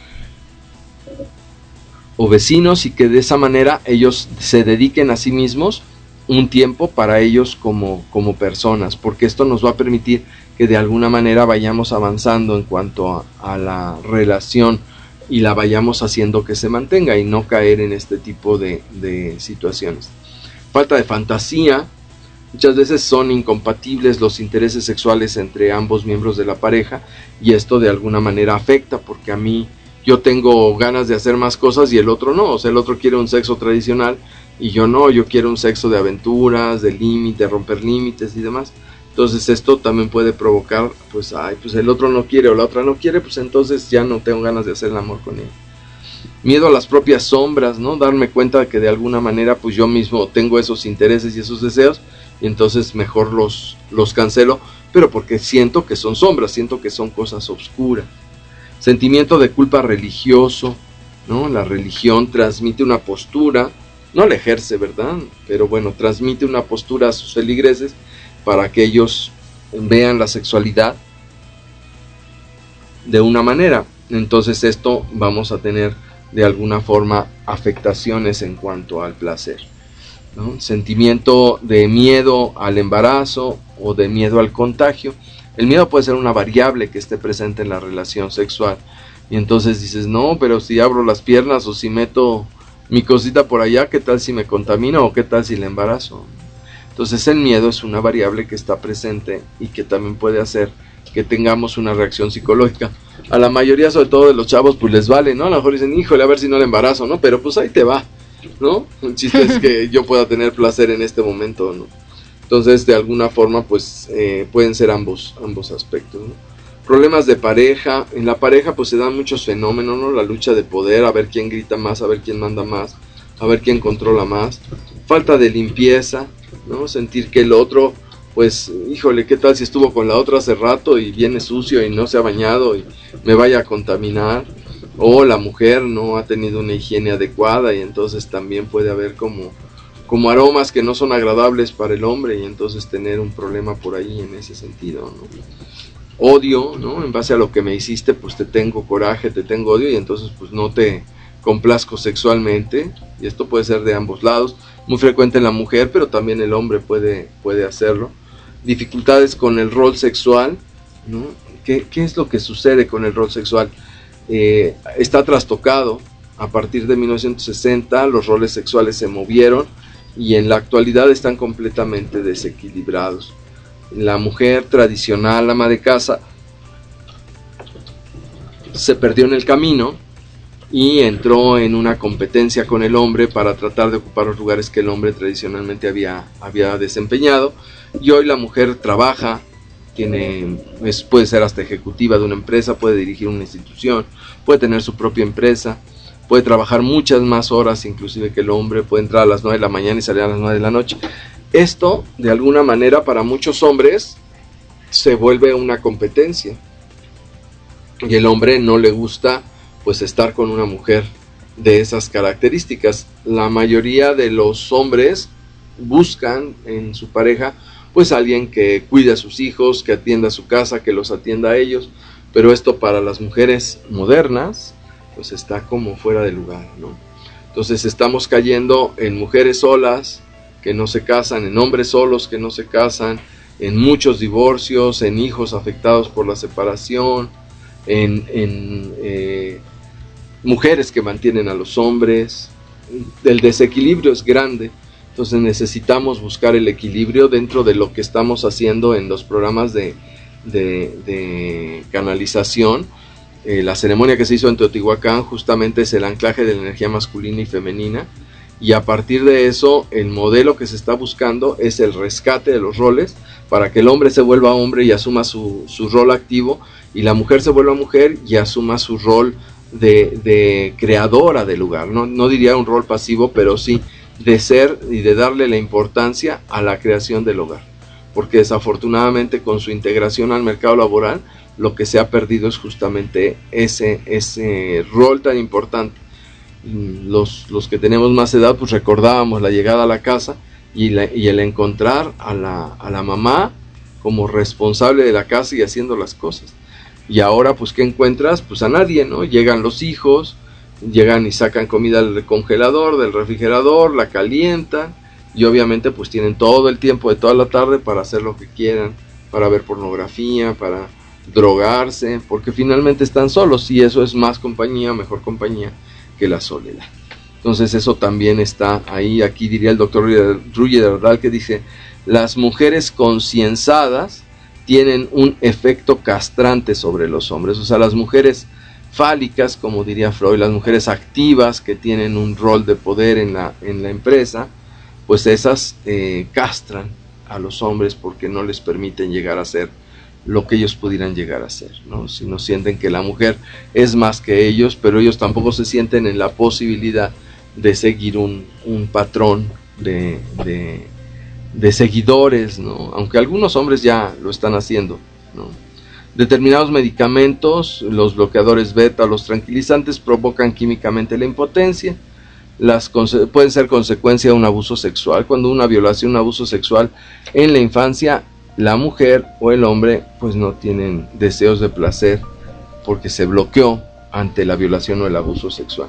o vecinos, y que de esa manera ellos se dediquen a sí mismos un tiempo para ellos como, como personas, porque esto nos va a permitir que de alguna manera vayamos avanzando en cuanto a, a la relación y la vayamos haciendo que se mantenga y no caer en este tipo de, de situaciones. Falta de fantasía. Muchas veces son incompatibles los intereses sexuales entre ambos miembros de la pareja, y esto de alguna manera afecta, porque a mí yo tengo ganas de hacer más cosas y el otro no. O sea, el otro quiere un sexo tradicional y yo no, yo quiero un sexo de aventuras, de límite, romper límites y demás. Entonces esto también puede provocar, pues, ay, pues el otro no quiere o la otra no quiere, pues entonces ya no tengo ganas de hacer el amor con él. Miedo a las propias sombras, ¿no? Darme cuenta de que de alguna manera pues yo mismo tengo esos intereses y esos deseos, y entonces mejor los, los cancelo, pero porque siento que son sombras, siento que son cosas oscuras. Sentimiento de culpa religioso, ¿no? La religión transmite una postura, no la ejerce, ¿verdad? Pero bueno, transmite una postura a sus feligreses para que ellos vean la sexualidad de una manera. Entonces esto vamos a tener de alguna forma afectaciones en cuanto al placer, ¿no? Sentimiento de miedo al embarazo o de miedo al contagio. El miedo puede ser una variable que esté presente en la relación sexual, y entonces dices, no, pero si abro las piernas o si meto mi cosita por allá, ¿qué tal si me contamina o qué tal si le embarazo? Entonces el miedo es una variable que está presente y que también puede hacer que tengamos una reacción psicológica. A la mayoría, sobre todo de los chavos, pues les vale, ¿no? A lo mejor dicen, híjole, a ver si no le embarazo, ¿no? Pero pues ahí te va, ¿no? El chiste es que yo pueda tener placer en este momento, ¿no? Entonces, de alguna forma, pues eh, pueden ser ambos, ambos aspectos, ¿no? Problemas de pareja. En la pareja pues se dan muchos fenómenos, ¿no? La lucha de poder, a ver quién grita más, a ver quién manda más, a ver quién controla más. Falta de limpieza, ¿no? Sentir que el otro, pues, híjole, ¿qué tal si estuvo con la otra hace rato y viene sucio y no se ha bañado y me vaya a contaminar? O la mujer no ha tenido una higiene adecuada y entonces también puede haber como, como aromas que no son agradables para el hombre, y entonces tener un problema por ahí en ese sentido, ¿no? Odio, ¿no? En base a lo que me hiciste, pues te tengo coraje, te tengo odio, y entonces pues no te complazco sexualmente, y esto puede ser de ambos lados, muy frecuente en la mujer, pero también el hombre puede, puede hacerlo. Dificultades con el rol sexual, ¿no? ¿Qué, qué es lo que sucede con el rol sexual? Eh, está trastocado. A partir de mil novecientos sesenta los roles sexuales se movieron y en la actualidad están completamente desequilibrados. La mujer tradicional, ama de casa, se perdió en el camino, y entró en una competencia con el hombre para tratar de ocupar los lugares que el hombre tradicionalmente había, había desempeñado, y hoy la mujer trabaja, tiene, es, puede ser hasta ejecutiva de una empresa, puede dirigir una institución, puede tener su propia empresa, puede trabajar muchas más horas inclusive que el hombre, puede entrar a las nueve de la mañana y salir a las nueve de la noche. Esto, de alguna manera, para muchos hombres se vuelve una competencia, y el hombre no le gusta pues estar con una mujer de esas características. La mayoría de los hombres buscan en su pareja pues alguien que cuide a sus hijos, que atienda a su casa, que los atienda a ellos, pero esto para las mujeres modernas pues está como fuera de lugar, ¿no? Entonces estamos cayendo en mujeres solas que no se casan, en hombres solos que no se casan, en muchos divorcios, en hijos afectados por la separación, en, en eh, mujeres que mantienen a los hombres. El desequilibrio es grande, entonces necesitamos buscar el equilibrio dentro de lo que estamos haciendo en los programas de, de, de canalización. Eh, la ceremonia que se hizo en Teotihuacán justamente es el anclaje de la energía masculina y femenina, y a partir de eso el modelo que se está buscando es el rescate de los roles para que el hombre se vuelva hombre y asuma su, su rol activo, y la mujer se vuelva mujer y asuma su rol de, de creadora del lugar. No, no diría un rol pasivo, pero sí de ser y de darle la importancia a la creación del hogar, porque desafortunadamente con su integración al mercado laboral lo que se ha perdido es justamente ese, ese rol tan importante. Los, los que tenemos más edad pues recordábamos la llegada a la casa y, la, y el encontrar a la, a la mamá como responsable de la casa y haciendo las cosas, y ahora pues ¿qué encuentras? Pues a nadie, ¿no? Llegan los hijos, llegan y sacan comida del congelador, del refrigerador, la calientan, y obviamente pues tienen todo el tiempo de toda la tarde para hacer lo que quieran, para ver pornografía, para drogarse, porque finalmente están solos, y eso es más compañía, mejor compañía que la soledad. Entonces eso también está ahí. Aquí diría el doctor Ruyer Ardal, que dice: las mujeres concienzadas tienen un efecto castrante sobre los hombres. O sea, las mujeres fálicas, como diría Freud, las mujeres activas que tienen un rol de poder en la, en la empresa, pues esas eh, castran a los hombres porque no les permiten llegar a ser lo que ellos pudieran llegar a ser, ¿no? Si no sienten que la mujer es más que ellos, pero ellos tampoco se sienten en la posibilidad de seguir un, un patrón de, de, de seguidores, ¿no? Aunque algunos hombres ya lo están haciendo, ¿no? Determinados medicamentos, los bloqueadores beta, los tranquilizantes, provocan químicamente la impotencia. Las pueden ser consecuencia de un abuso sexual. Cuando una violación, un abuso sexual en la infancia, la mujer o el hombre pues no tienen deseos de placer porque se bloqueó ante la violación o el abuso sexual.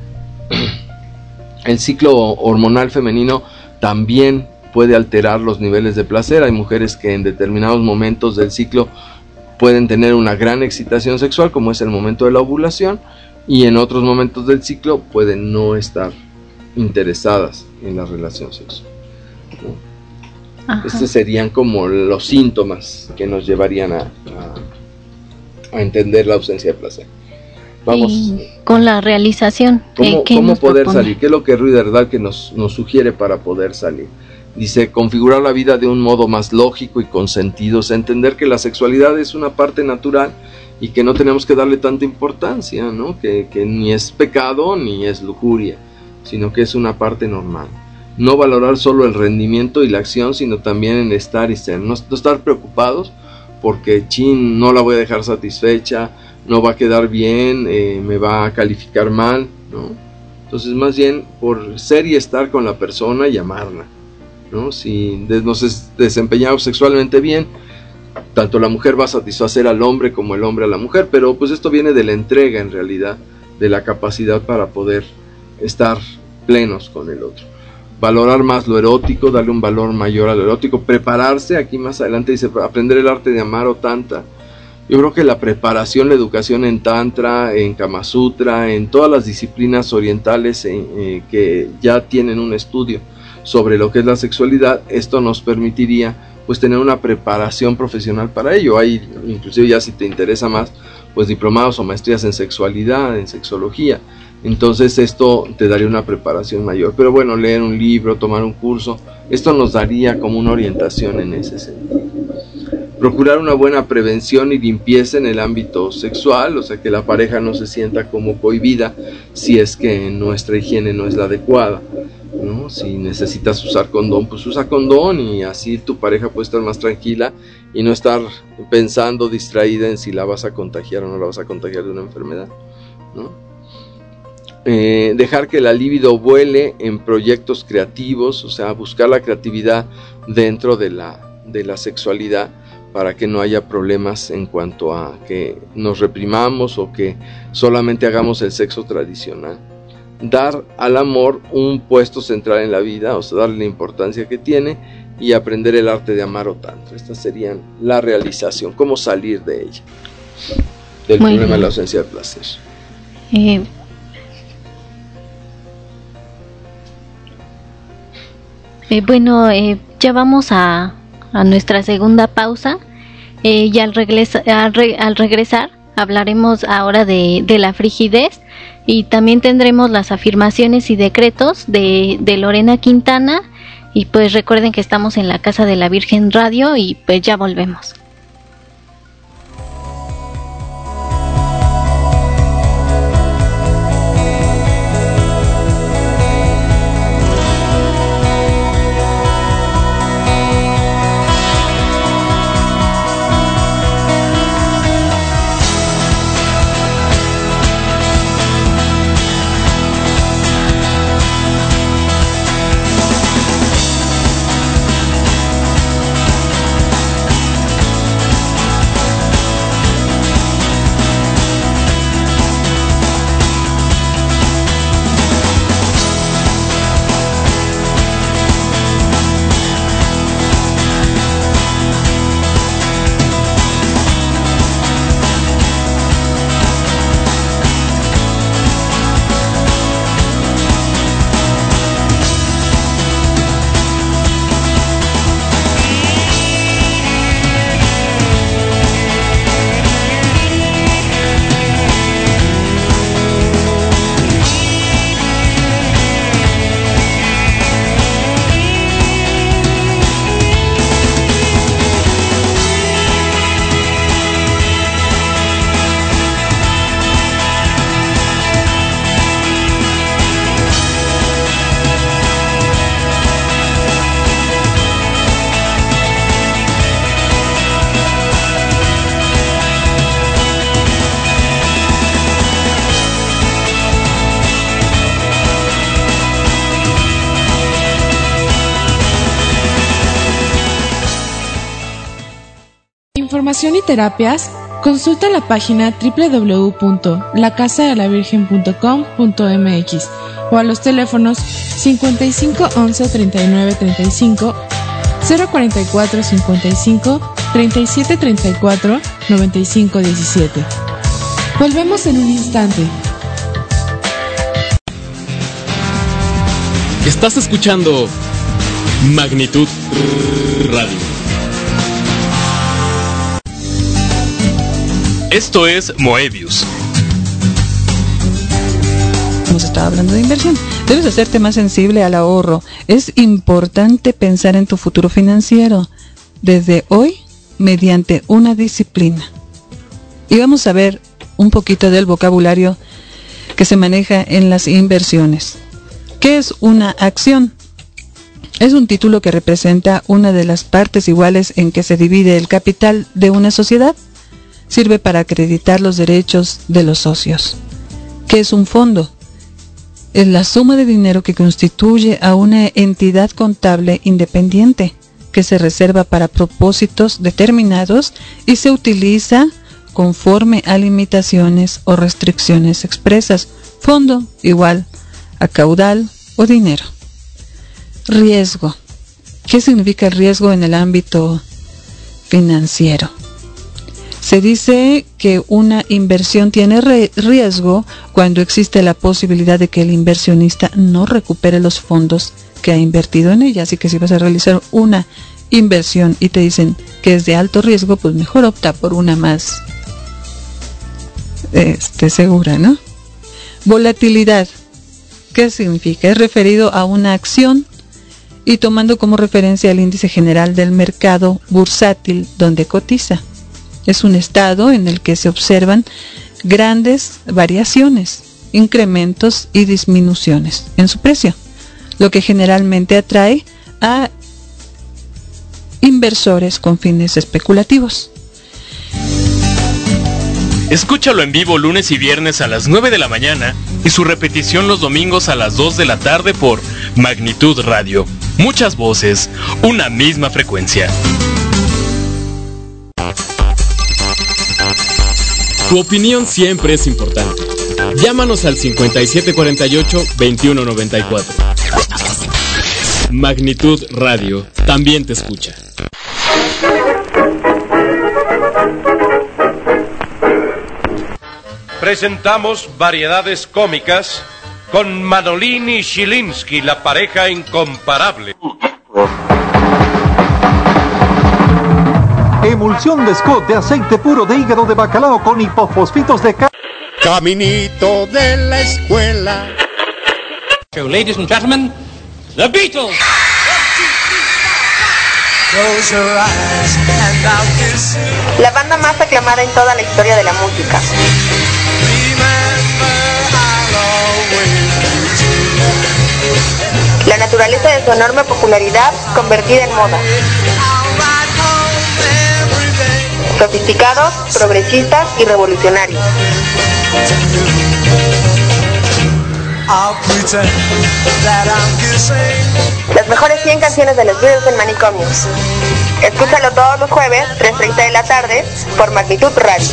El ciclo hormonal femenino también puede alterar los niveles de placer. Hay mujeres que en determinados momentos del ciclo pueden tener una gran excitación sexual, como es el momento de la ovulación, y en otros momentos del ciclo pueden no estar interesadas en la relación sexual, ¿no? Estos serían como los síntomas que nos llevarían a, a, a entender la ausencia de placer. Vamos. Y con la realización. ¿Cómo, ¿cómo poder propone? salir? ¿Qué es lo que Ruy Derdal que nos, nos sugiere para poder salir? Dice: configurar la vida de un modo más lógico y con sentido, o sea, entender que la sexualidad es una parte natural y que no tenemos que darle tanta importancia, ¿no? Que, que ni es pecado ni es lujuria, sino que es una parte normal. No valorar solo el rendimiento y la acción, sino también el estar y ser. No, no estar preocupados porque, chin, no la voy a dejar satisfecha, no va a quedar bien, eh, me va a calificar mal, ¿no? Entonces, más bien, por ser y estar con la persona y amarla, ¿no? Si nos desempeñamos sexualmente bien, tanto la mujer va a satisfacer al hombre como el hombre a la mujer, pero pues esto viene de la entrega, en realidad, de la capacidad para poder estar plenos con el otro. Valorar más lo erótico, darle un valor mayor a lo erótico, prepararse, aquí más adelante dice aprender el arte de amar o tantra. Yo creo que la preparación, la educación en tantra, en Kama Sutra, en todas las disciplinas orientales eh, eh, que ya tienen un estudio sobre lo que es la sexualidad, esto nos permitiría pues tener una preparación profesional para ello. Hay inclusive, ya si te interesa más, pues diplomados o maestrías en sexualidad, en sexología. Entonces esto te daría una preparación mayor. Pero bueno, leer un libro, tomar un curso, esto nos daría como una orientación en ese sentido. Procurar una buena prevención y limpieza en el ámbito sexual, o sea que la pareja no se sienta como cohibida si es que nuestra higiene no es la adecuada, ¿no? Si necesitas usar condón, pues usa condón, y así tu pareja puede estar más tranquila y no estar pensando distraída en si la vas a contagiar o no la vas a contagiar de una enfermedad, ¿no? Eh, dejar que la libido vuele en proyectos creativos, o sea, buscar la creatividad dentro de la, de la sexualidad, para que no haya problemas en cuanto a que nos reprimamos o que solamente hagamos el sexo tradicional. Dar al amor un puesto central en la vida, o sea, darle la importancia que tiene, y aprender el arte de amar o tanto. Estas serían la realización, cómo salir de ella, del Muy problema bien. de la ausencia de placer. Eh, eh, bueno, eh, ya vamos a, a nuestra segunda pausa, eh, y al, regresa, al, re, al regresar hablaremos ahora de, de la frigidez, y también tendremos las afirmaciones y decretos de, de Lorena Quintana. Y pues recuerden que estamos en la Casa de la Virgen Radio, y pues ya volvemos. Información y terapias, consulta la página doble u doble u doble u punto la casa de la virgen punto com punto m x o a los teléfonos cincuenta y cinco once treinta y nueve treinta y cinco, cero cuarenta y cuatro cincuenta y cinco, treinta y siete treinta y cuatro, noventa y cinco diecisiete. Volvemos en un instante. Estás escuchando Magnitud Radio. Esto es Moebius. Hemos estado hablando de inversión. Debes hacerte más sensible al ahorro. Es importante pensar en tu futuro financiero desde hoy mediante una disciplina. Y vamos a ver un poquito del vocabulario que se maneja en las inversiones. ¿Qué es una acción? Es un título que representa una de las partes iguales en que se divide el capital de una sociedad. Sirve para acreditar los derechos de los socios. ¿Qué es un fondo? Es la suma de dinero que constituye a una entidad contable independiente que se reserva para propósitos determinados y se utiliza conforme a limitaciones o restricciones expresas. Fondo igual a caudal o dinero. Riesgo. ¿Qué significa el riesgo en el ámbito financiero? Se dice que una inversión tiene riesgo cuando existe la posibilidad de que el inversionista no recupere los fondos que ha invertido en ella. Así que si vas a realizar una inversión y te dicen que es de alto riesgo, pues mejor opta por una más este, segura, ¿no? Volatilidad. ¿Qué significa? Es referido a una acción y tomando como referencia el índice general del mercado bursátil donde cotiza. Es un estado en el que se observan grandes variaciones, incrementos y disminuciones en su precio, lo que generalmente atrae a inversores con fines especulativos. Escúchalo en vivo lunes y viernes a las nueve de la mañana y su repetición los domingos a las dos de la tarde por Magnitud Radio. Muchas voces, una misma frecuencia. Tu opinión siempre es importante. Llámanos al cincuenta y siete cuarenta y ocho, veintiuno noventa y cuatro. Magnitud Radio también te escucha. Presentamos variedades cómicas con Manolín y Shilinsky, la pareja incomparable. Emulsión de Scott de aceite puro de hígado de bacalao con hipofosfitos de ca... Caminito de la escuela. Ladies and gentlemen, The Beatles. La banda más aclamada en toda la historia de la música. La naturaleza de su enorme popularidad convertida en moda. Sofisticados, progresistas y revolucionarios. Las mejores cien canciones de los Beatles en Manicomio. Escúchalo todos los jueves, tres treinta de la tarde, por Magnitud Radio.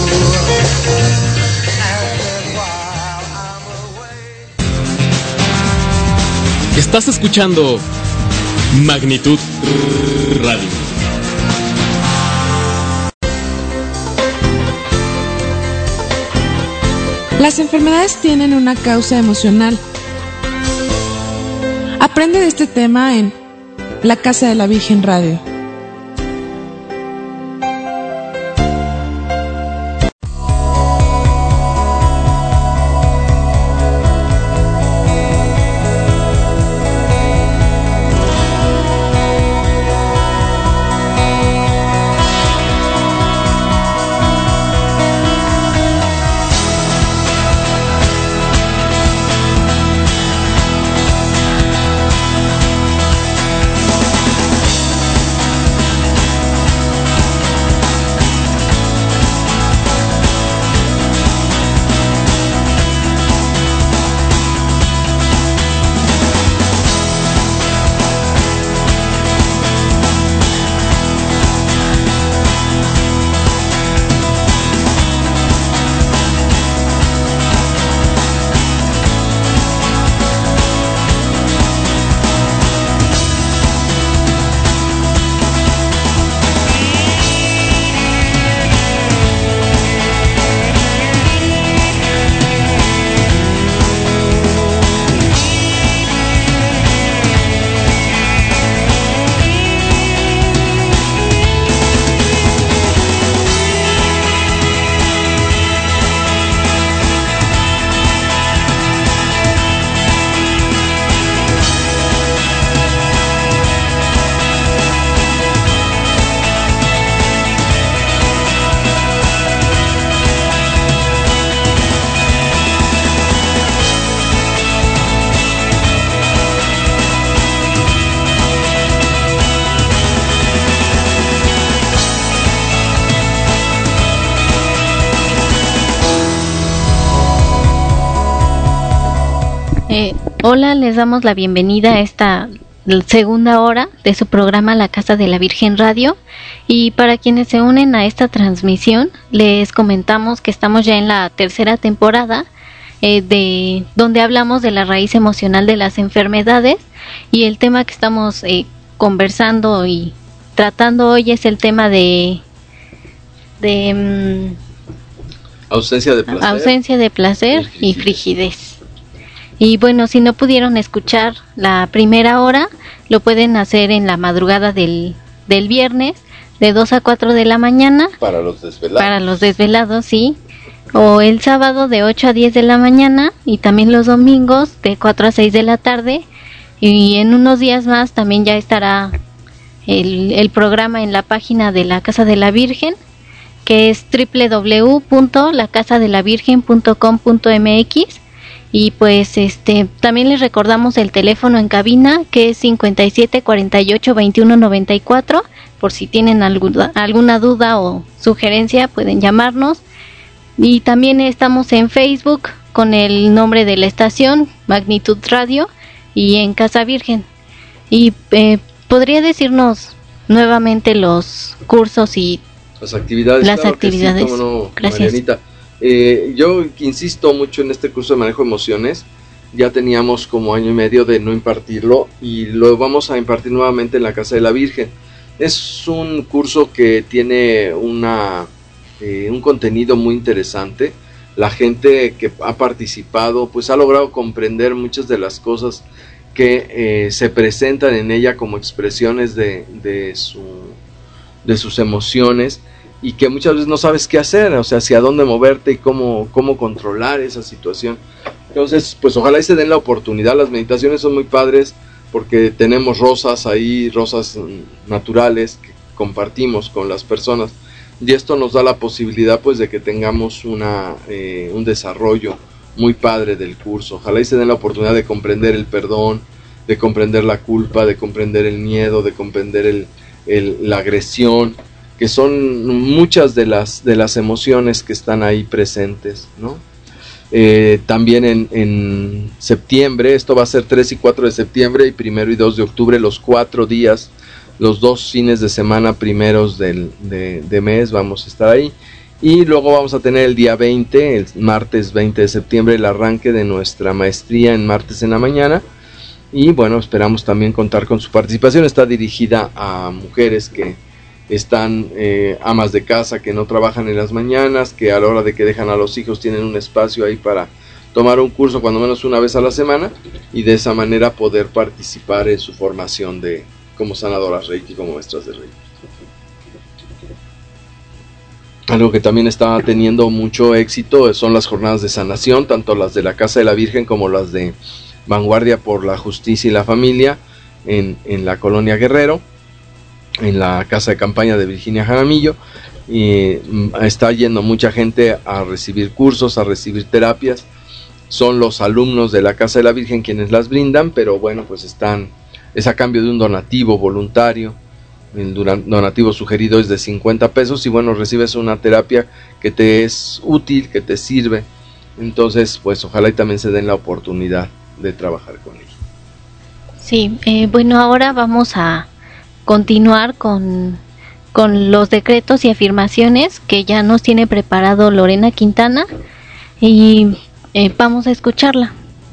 Estás escuchando Magnitud Radio. Las enfermedades tienen una causa emocional. Aprende de este tema en La Casa de la Virgen Radio. Eh, hola, les damos la bienvenida a esta segunda hora de su programa La Casa de la Virgen Radio, y para quienes se unen a esta transmisión les comentamos que estamos ya en la tercera temporada eh, de donde hablamos de la raíz emocional de las enfermedades, y el tema que estamos eh, conversando y tratando hoy es el tema de de um, ausencia de placer, ausencia de placer y frigidez. y frigidez. Y bueno, si no pudieron escuchar la primera hora, lo pueden hacer en la madrugada del, del viernes, de dos a cuatro de la mañana. Para los desvelados. Para los desvelados, sí. o el sábado de ocho a diez de la mañana y también los domingos de cuatro a seis de la tarde, y en unos días más también ya estará el, el programa en la página de la Casa de la Virgen, que es doble u doble u doble u punto la casa de la virgen punto com punto m x. Y pues este también les recordamos el teléfono en cabina, que es cincuenta y siete cuarenta y ocho veintiuno noventa y cuatro, por si tienen alguna, alguna duda o sugerencia pueden llamarnos. Y también estamos en Facebook con el nombre de la estación, Magnitud Radio, y en Casa Virgen. Y eh, ¿podría decirnos nuevamente los cursos y las actividades? Las claro actividades. Que sí, cómo no, Gracias. Marianita. Eh, yo insisto mucho en este curso de manejo de emociones. Ya teníamos como año y medio de no impartirlo y lo vamos a impartir nuevamente en la Casa de la Virgen. Es un curso que tiene una, eh, un contenido muy interesante. La gente que ha participado pues ha logrado comprender muchas de las cosas que eh, se presentan en ella como expresiones de, de, su, de sus emociones, y que muchas veces no sabes qué hacer, o sea, hacia dónde moverte y cómo, cómo controlar esa situación. Entonces, pues ojalá y se den la oportunidad. Las meditaciones son muy padres porque tenemos rosas ahí, rosas naturales que compartimos con las personas, y esto nos da la posibilidad pues de que tengamos una, eh, un desarrollo muy padre del curso. Ojalá y se den la oportunidad de comprender el perdón, de comprender la culpa, de comprender el miedo, de comprender el, el, la agresión, que son muchas de las de las emociones que están ahí presentes, ¿no? Eh, también en, en septiembre, esto va a ser tres y cuatro de septiembre y primero y dos de octubre, los cuatro días, los dos fines de semana primeros del, de, de mes vamos a estar ahí. Y luego vamos a tener el día veinte, el martes veinte de septiembre, el arranque de nuestra maestría en martes en la mañana. Y bueno, esperamos también contar con su participación. Está dirigida a mujeres que están eh, amas de casa, que no trabajan en las mañanas, que a la hora de que dejan a los hijos tienen un espacio ahí para tomar un curso cuando menos una vez a la semana, y de esa manera poder participar en su formación de como sanadoras Reiki, como maestras de Reiki. Algo que también está teniendo mucho éxito son las jornadas de sanación, tanto las de la Casa de la Virgen como las de Vanguardia por la Justicia y la Familia en, en la Colonia Guerrero, en la casa de campaña de Virginia Jaramillo. Y está yendo mucha gente a recibir cursos, a recibir terapias. Son los alumnos de la Casa de la Virgen quienes las brindan, pero bueno, pues están, es a cambio de un donativo voluntario. El donativo sugerido es de cincuenta pesos y bueno, recibes una terapia que te es útil, que te sirve. Entonces, pues ojalá y también se den la oportunidad de trabajar con ellos. Sí, eh, bueno, ahora vamos a continuar con, con los decretos y afirmaciones que ya nos tiene preparado Lorena Quintana, y eh, vamos a escucharla.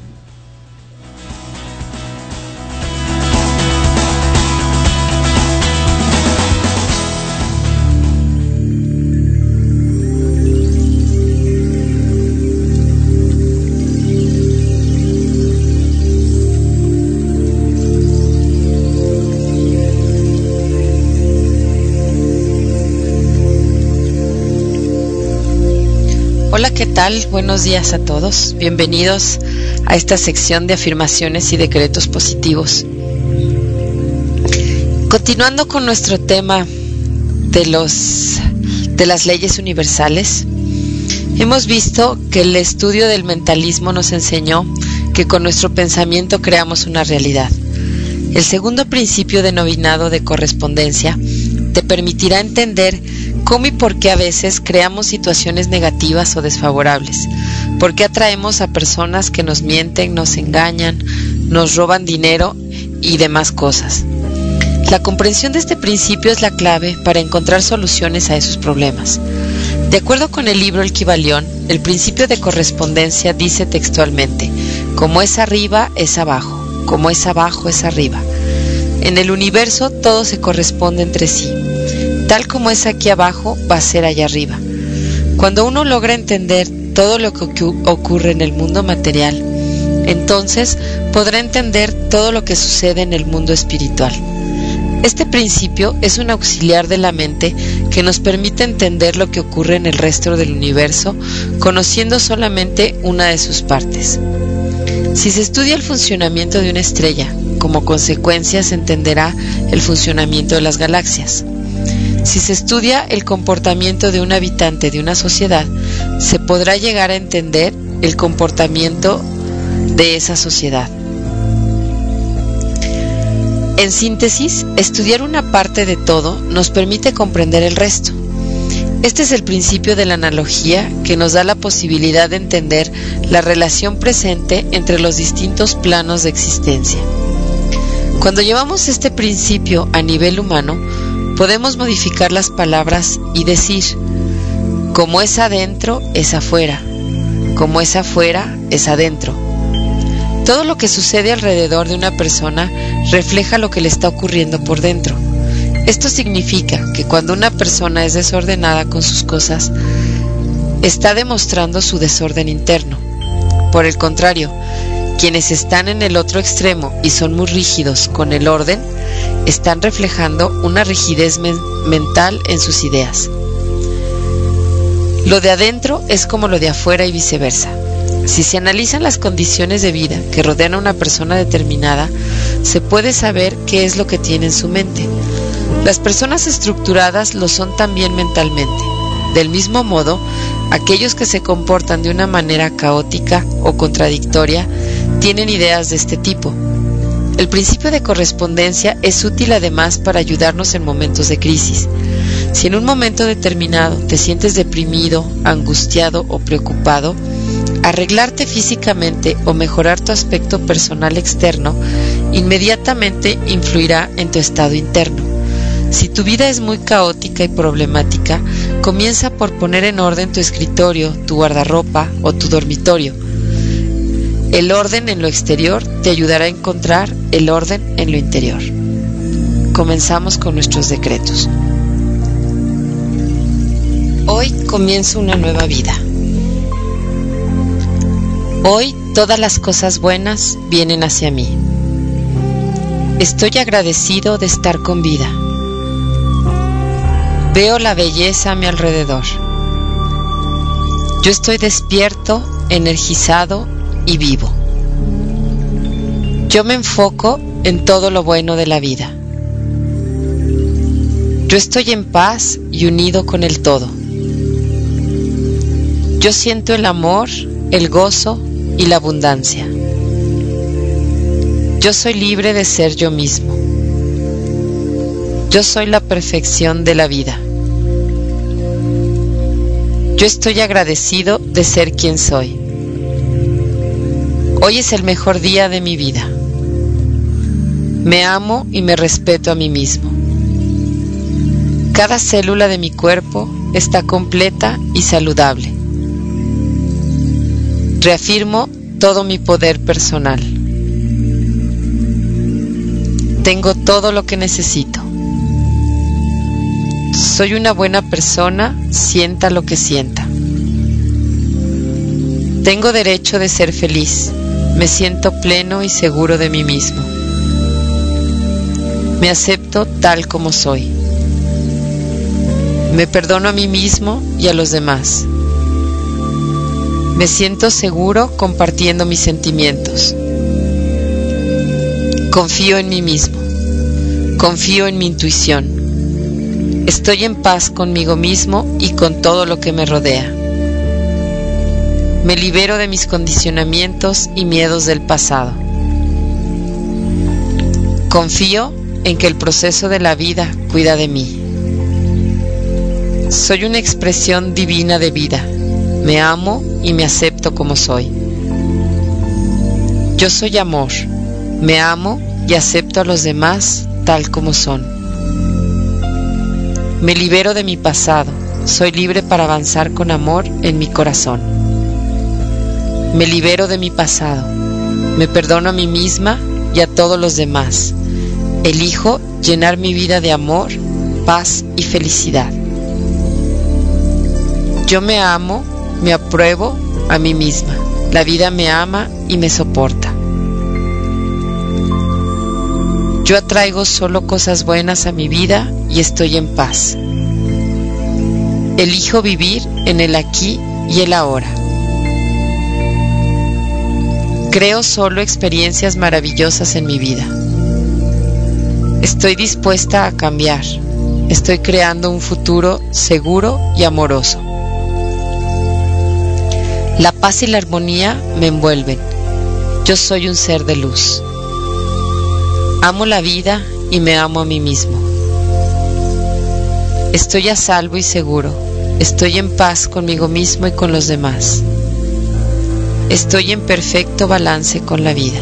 Hola, ¿qué tal? Buenos días a todos. Bienvenidos a esta sección de afirmaciones y decretos positivos. Continuando con nuestro tema de los de las leyes universales, hemos visto que el estudio del mentalismo nos enseñó que con nuestro pensamiento creamos una realidad. El segundo principio denominado de correspondencia te permitirá entender cómo y por qué a veces creamos situaciones negativas o desfavorables, por qué atraemos a personas que nos mienten, nos engañan, nos roban dinero y demás cosas. La comprensión de este principio es la clave para encontrar soluciones a esos problemas. De acuerdo con el libro El Kybalión, el principio de correspondencia dice textualmente: como es arriba, es abajo, como es abajo, es arriba. En el universo todo se corresponde entre sí. Tal como es aquí abajo, va a ser allá arriba. Cuando uno logra entender todo lo que ocurre en el mundo material, entonces podrá entender todo lo que sucede en el mundo espiritual. Este principio es un auxiliar de la mente que nos permite entender lo que ocurre en el resto del universo, conociendo solamente una de sus partes. Si se estudia el funcionamiento de una estrella, como consecuencia se entenderá el funcionamiento de las galaxias. Si se estudia el comportamiento de un habitante de una sociedad, se podrá llegar a entender el comportamiento de esa sociedad. En síntesis, estudiar una parte de todo nos permite comprender el resto. Este es el principio de la analogía que nos da la posibilidad de entender la relación presente entre los distintos planos de existencia. Cuando llevamos este principio a nivel humano, podemos modificar las palabras y decir: como es adentro, es afuera; como es afuera, es adentro. Todo lo que sucede alrededor de una persona refleja lo que le está ocurriendo por dentro. Esto significa que cuando una persona es desordenada con sus cosas, está demostrando su desorden interno. Por el contrario, quienes están en el otro extremo y son muy rígidos con el orden, están reflejando una rigidez men- mental en sus ideas. Lo de adentro es como lo de afuera y viceversa. Si se analizan las condiciones de vida que rodean a una persona determinada, se puede saber qué es lo que tiene en su mente. Las personas estructuradas lo son también mentalmente. Del mismo modo, aquellos que se comportan de una manera caótica o contradictoria tienen ideas de este tipo. El principio de correspondencia es útil además para ayudarnos en momentos de crisis. Si en un momento determinado te sientes deprimido, angustiado o preocupado, arreglarte físicamente o mejorar tu aspecto personal externo inmediatamente influirá en tu estado interno. Si tu vida es muy caótica y problemática, comienza por poner en orden tu escritorio, tu guardarropa o tu dormitorio. El orden en lo exterior te ayudará a encontrar el orden en lo interior. Comenzamos con nuestros decretos. Hoy comienzo una nueva vida. Hoy todas las cosas buenas vienen hacia mí. Estoy agradecido de estar con vida. Veo la belleza a mi alrededor. Yo estoy despierto, energizado y vivo. Yo me enfoco en todo lo bueno de la vida. Yo estoy en paz y unido con el todo. Yo siento el amor, el gozo y la abundancia. Yo soy libre de ser yo mismo. Yo soy la perfección de la vida. Yo estoy agradecido de ser quien soy. Hoy es el mejor día de mi vida. Me amo y me respeto a mí mismo. Cada célula de mi cuerpo está completa y saludable. Reafirmo todo mi poder personal. Tengo todo lo que necesito. Soy una buena persona, sienta lo que sienta. Tengo derecho de ser feliz. Me siento pleno y seguro de mí mismo. Me acepto tal como soy. Me perdono a mí mismo y a los demás. Me siento seguro compartiendo mis sentimientos. Confío en mí mismo. Confío en mi intuición. Estoy en paz conmigo mismo y con todo lo que me rodea. Me libero de mis condicionamientos y miedos del pasado. Confío en que el proceso de la vida cuida de mí. Soy una expresión divina de vida. Me amo y me acepto como soy. Yo soy amor. Me amo y acepto a los demás tal como son. Me libero de mi pasado. Soy libre para avanzar con amor en mi corazón. Me libero de mi pasado. Me perdono a mí misma y a todos los demás. Elijo llenar mi vida de amor, paz y felicidad. Yo me amo, me apruebo a mí misma. La vida me ama y me soporta. Yo atraigo solo cosas buenas a mi vida y estoy en paz. Elijo vivir en el aquí y el ahora. Creo solo experiencias maravillosas en mi vida. Estoy dispuesta a cambiar. Estoy creando un futuro seguro y amoroso. La paz y la armonía me envuelven. Yo soy un ser de luz. Amo la vida y me amo a mí mismo. Estoy a salvo y seguro. Estoy en paz conmigo mismo y con los demás. Estoy en perfecto balance con la vida.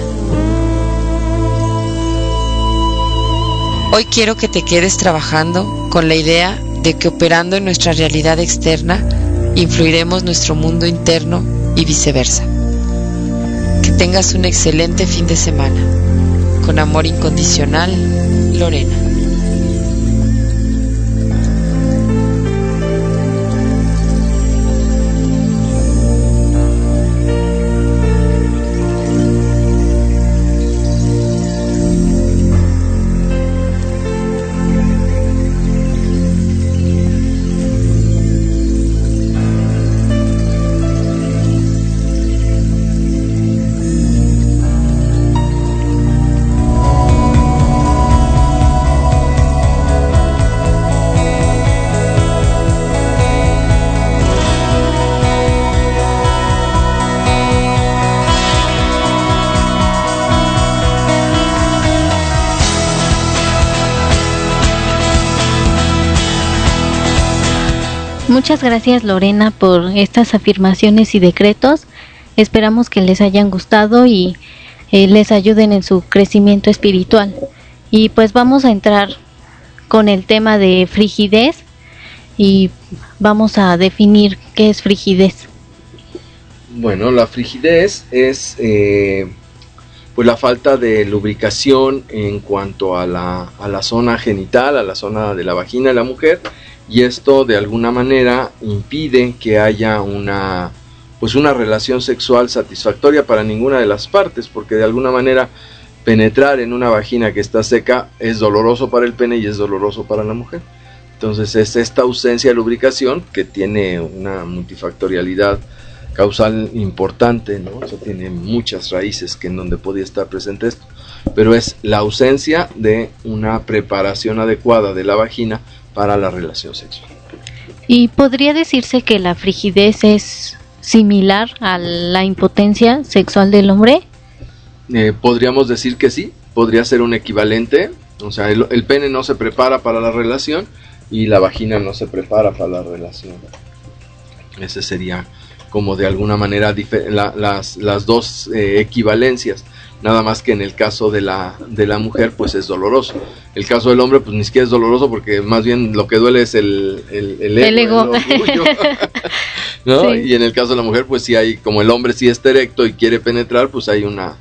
Hoy quiero que te quedes trabajando con la idea de que operando en nuestra realidad externa, influiremos nuestro mundo interno y viceversa. Que tengas un excelente fin de semana. Con amor incondicional, Lorena. Muchas gracias, Lorena, por estas afirmaciones y decretos. Esperamos que les hayan gustado y eh, les ayuden en su crecimiento espiritual. Y pues vamos a entrar con el tema de frigidez y vamos a definir qué es frigidez. Bueno, la frigidez es eh, pues la falta de lubricación en cuanto a la, a la zona genital, a la zona de la vagina de la mujer. Y esto de alguna manera impide que haya una pues una relación sexual satisfactoria para ninguna de las partes, porque de alguna manera penetrar en una vagina que está seca es doloroso para el pene y es doloroso para la mujer. Entonces es esta ausencia de lubricación que tiene una multifactorialidad causal importante, ¿no? O sea, tiene muchas raíces que en donde podía estar presente esto, pero es la ausencia de una preparación adecuada de la vagina para la relación sexual. ¿Y podría decirse que la frigidez es similar a la impotencia sexual del hombre? Eh, podríamos decir que sí, podría ser un equivalente, o sea, el, el pene no se prepara para la relación y la vagina no se prepara para la relación. Ese sería como de alguna manera difer- la, las, las dos eh, equivalencias. Nada más que en el caso de la de la mujer pues es doloroso. El caso del hombre pues ni siquiera es doloroso, porque más bien lo que duele es el, el, el ego, el ego. el orgullo, ¿no? Sí. Y en el caso de la mujer pues sí hay, como el hombre sí es erecto y quiere penetrar, pues hay una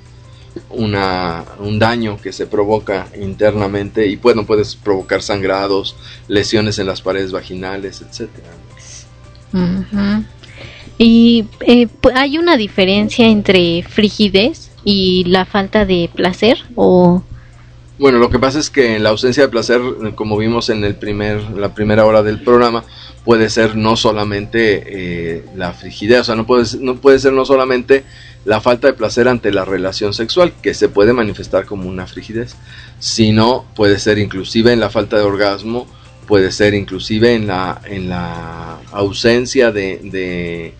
una un daño que se provoca internamente y bueno, puedes provocar sangrados, lesiones en las paredes vaginales, etcétera. Uh-huh. Y eh, hay una diferencia entre frigidez y la falta de placer, o bueno, lo que pasa es que la ausencia de placer, como vimos en el primer la primera hora del programa, puede ser no solamente eh, la frigidez, o sea, no puede no puede ser no solamente la falta de placer ante la relación sexual, que se puede manifestar como una frigidez, sino puede ser inclusive en la falta de orgasmo, puede ser inclusive en la en la ausencia de, de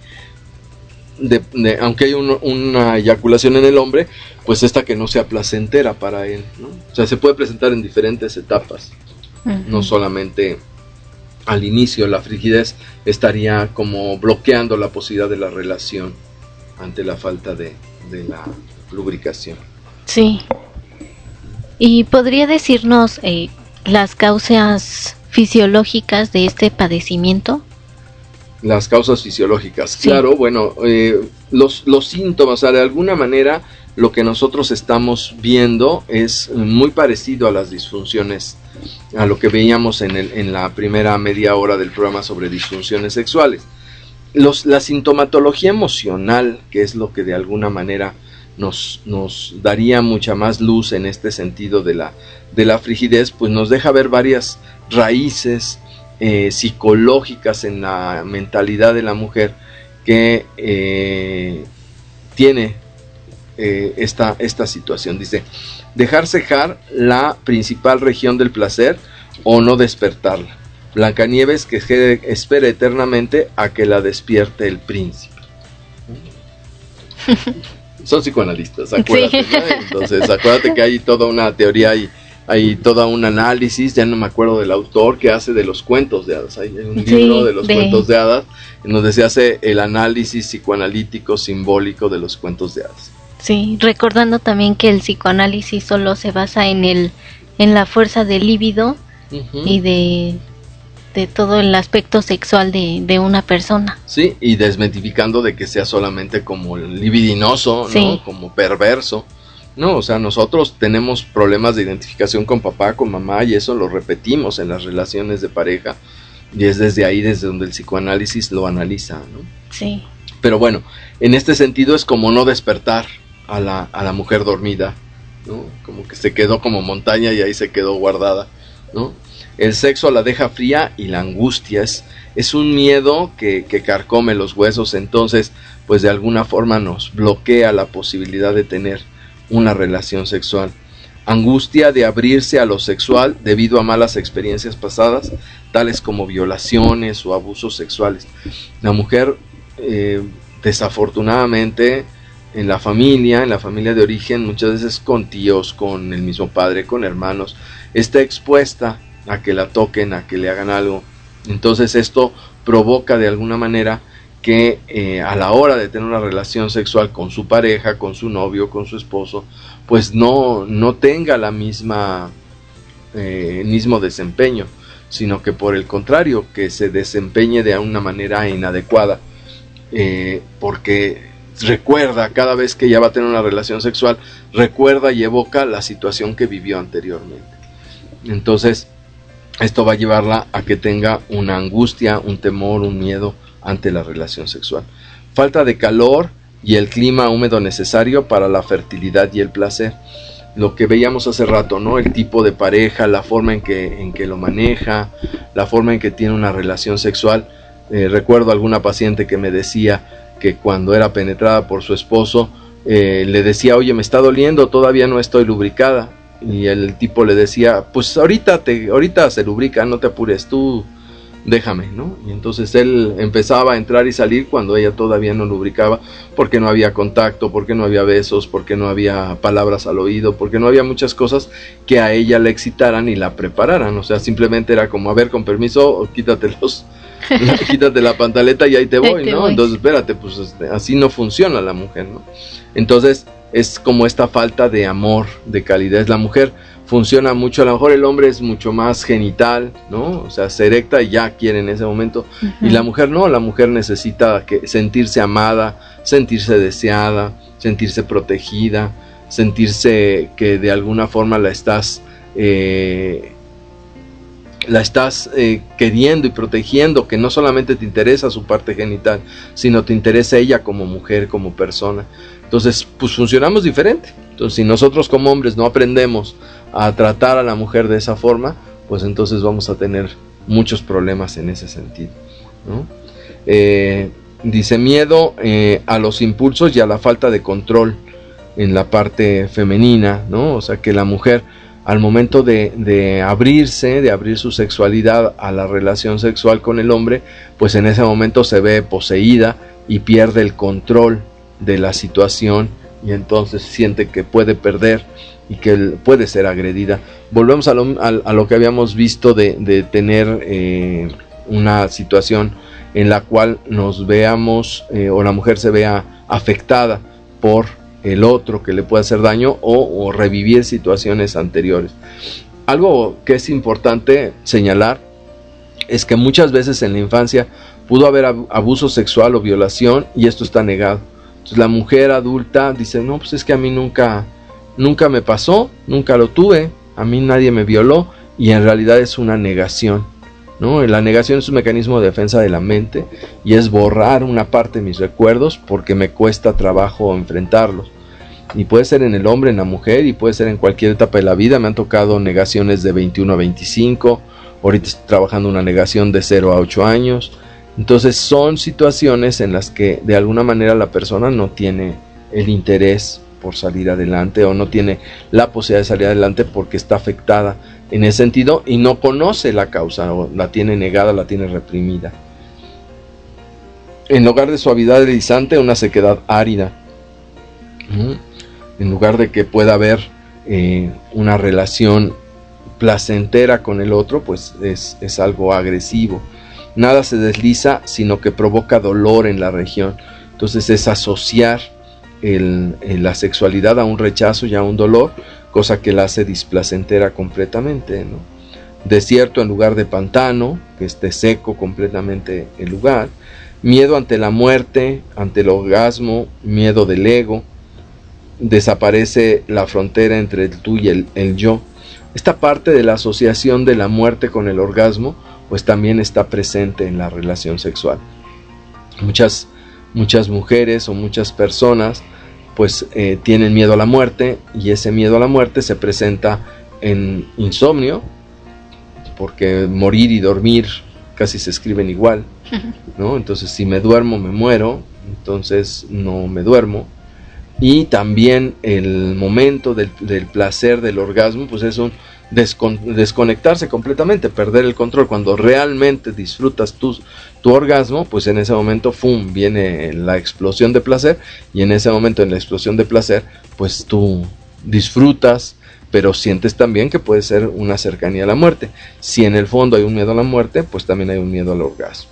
De, de, aunque hay un, una eyaculación en el hombre, pues esta que no sea placentera para él, ¿no? O sea, se puede presentar en diferentes etapas, uh-huh. No solamente al inicio. La frigidez estaría como bloqueando la posibilidad de la relación ante la falta de, de la lubricación. Sí. ¿Y podría decirnos eh, las causas fisiológicas de este padecimiento? Las causas fisiológicas, sí. Claro, bueno, eh, los, los síntomas, o sea, de alguna manera lo que nosotros estamos viendo es muy parecido a las disfunciones, a lo que veíamos en, el, en la primera media hora del programa sobre disfunciones sexuales. Los, la sintomatología emocional, que es lo que de alguna manera nos, nos daría mucha más luz en este sentido de la, de la frigidez, pues nos deja ver varias raíces eh, psicológicas en la mentalidad de la mujer que eh, tiene eh, esta, esta situación. Dice, dejar cejar la principal región del placer o no despertarla. Blancanieves que espera eternamente a que la despierte el príncipe. Son psicoanalistas, acuérdate, sí. ¿no? Entonces acuérdate que hay toda una teoría, hay, hay todo un análisis, ya no me acuerdo del autor, que hace de los cuentos de hadas. Hay un sí, libro de los de... cuentos de hadas en donde se hace el análisis psicoanalítico simbólico de los cuentos de hadas. Sí, recordando también que el psicoanálisis solo se basa en el en la fuerza del líbido uh-huh. y de de todo el aspecto sexual de, de una persona. Sí, y desmitificando de que sea solamente como libidinoso, sí. ¿no? Como perverso. No, o sea, nosotros tenemos problemas de identificación con papá, con mamá, y eso lo repetimos en las relaciones de pareja, y es desde ahí desde donde el psicoanálisis lo analiza, ¿no? Sí. Pero bueno, en este sentido es como no despertar a la, a la mujer dormida, ¿no? Como que se quedó como montaña y ahí se quedó guardada, ¿no? El sexo la deja fría y la angustia es, es un miedo que, que carcome los huesos, entonces pues de alguna forma nos bloquea la posibilidad de tener una relación sexual. Angustia de abrirse a lo sexual debido a malas experiencias pasadas, tales como violaciones o abusos sexuales. La mujer eh, desafortunadamente en la familia, en la familia de origen, muchas veces con tíos, con el mismo padre, con hermanos, está expuesta a que la toquen, a que le hagan algo. Entonces esto provoca de alguna manera que eh, a la hora de tener una relación sexual con su pareja, con su novio, con su esposo, pues no, no tenga la misma eh, mismo desempeño, sino que por el contrario, que se desempeñe de una manera inadecuada, eh, porque recuerda, cada vez que ella va a tener una relación sexual, recuerda y evoca la situación que vivió anteriormente. Entonces esto va a llevarla a que tenga una angustia, un temor, un miedo ante la relación sexual. Falta de calor y el clima húmedo necesario para la fertilidad y el placer. Lo que veíamos hace rato, ¿no? El tipo de pareja, la forma en que, en que lo maneja, la forma en que tiene una relación sexual. Eh, recuerdo alguna paciente que me decía que cuando era penetrada por su esposo, eh, le decía, oye, me está doliendo, todavía no estoy lubricada. Y el tipo le decía, pues ahorita te, ahorita se lubrica, no te apures, tú déjame, ¿no? Y entonces él empezaba a entrar y salir cuando ella todavía no lubricaba, porque no había contacto, porque no había besos, porque no había palabras al oído, porque no había muchas cosas que a ella le excitaran y la prepararan. O sea, simplemente era como, a ver, con permiso, quítate los, quítate la pantaleta y ahí te voy, ¿no? Entonces, espérate, pues este, así no funciona la mujer, ¿no? Entonces es como esta falta de amor, de calidez. La mujer funciona mucho, a lo mejor el hombre es mucho más genital, ¿no? O sea, se erecta y ya quiere en ese momento. Uh-huh. Y la mujer no, la mujer necesita que sentirse amada, sentirse deseada, sentirse protegida, sentirse que de alguna forma la estás eh, la estás eh, queriendo y protegiendo, que no solamente te interesa su parte genital, sino te interesa ella como mujer, como persona. Entonces, pues funcionamos diferente. Entonces, si nosotros como hombres no aprendemos a tratar a la mujer de esa forma, pues entonces vamos a tener muchos problemas en ese sentido, ¿no? Eh, dice, miedo eh, a los impulsos y a la falta de control en la parte femenina, ¿no? O sea, que la mujer al momento de, de abrirse, de abrir su sexualidad a la relación sexual con el hombre, pues en ese momento se ve poseída y pierde el control de la situación y entonces siente que puede perder y que puede ser agredida. Volvemos a lo, a, a lo que habíamos visto de, de tener eh, una situación en la cual nos veamos eh, o la mujer se vea afectada por el otro que le puede hacer daño o, o revivir situaciones anteriores. Algo que es importante señalar es que muchas veces en la infancia pudo haber abuso sexual o violación y esto está negado. Entonces la mujer adulta dice, no, pues es que a mí nunca, nunca me pasó, nunca lo tuve, a mí nadie me violó, y en realidad es una negación, ¿no? La negación es un mecanismo de defensa de la mente y es borrar una parte de mis recuerdos porque me cuesta trabajo enfrentarlos. Y puede ser en el hombre, en la mujer, y puede ser en cualquier etapa de la vida. Me han tocado negaciones de veintiuno a veinticinco, ahorita estoy trabajando una negación de cero a ocho años. Entonces son situaciones en las que de alguna manera la persona no tiene el interés por salir adelante, o no tiene la posibilidad de salir adelante porque está afectada en ese sentido y no conoce la causa, o la tiene negada, la tiene reprimida. En lugar de suavidad erizante, una sequedad árida. En lugar de que pueda haber eh, una relación placentera con el otro, pues es, es algo agresivo. Nada se desliza, sino que provoca dolor en la región. Entonces es asociar el, el, la sexualidad a un rechazo y a un dolor, cosa que la hace displacentera completamente, ¿no? Desierto en lugar de pantano, que esté seco completamente el lugar. Miedo ante la muerte, ante el orgasmo, miedo del ego. Desaparece la frontera entre el tú y el, el yo. Esta parte de la asociación de la muerte con el orgasmo, pues también está presente en la relación sexual. Muchas, muchas mujeres o muchas personas pues eh, tienen miedo a la muerte, y ese miedo a la muerte se presenta en insomnio, porque morir y dormir casi se escriben igual, ¿no? Entonces si me duermo me muero, entonces no me duermo. Y también el momento del, del placer, del orgasmo, pues es un descon, desconectarse completamente, perder el control. Cuando realmente disfrutas tu, tu orgasmo, pues en ese momento, ¡fum!, viene la explosión de placer, y en ese momento, en la explosión de placer, pues tú disfrutas, pero sientes también que puede ser una cercanía a la muerte. Si en el fondo hay un miedo a la muerte, pues también hay un miedo al orgasmo.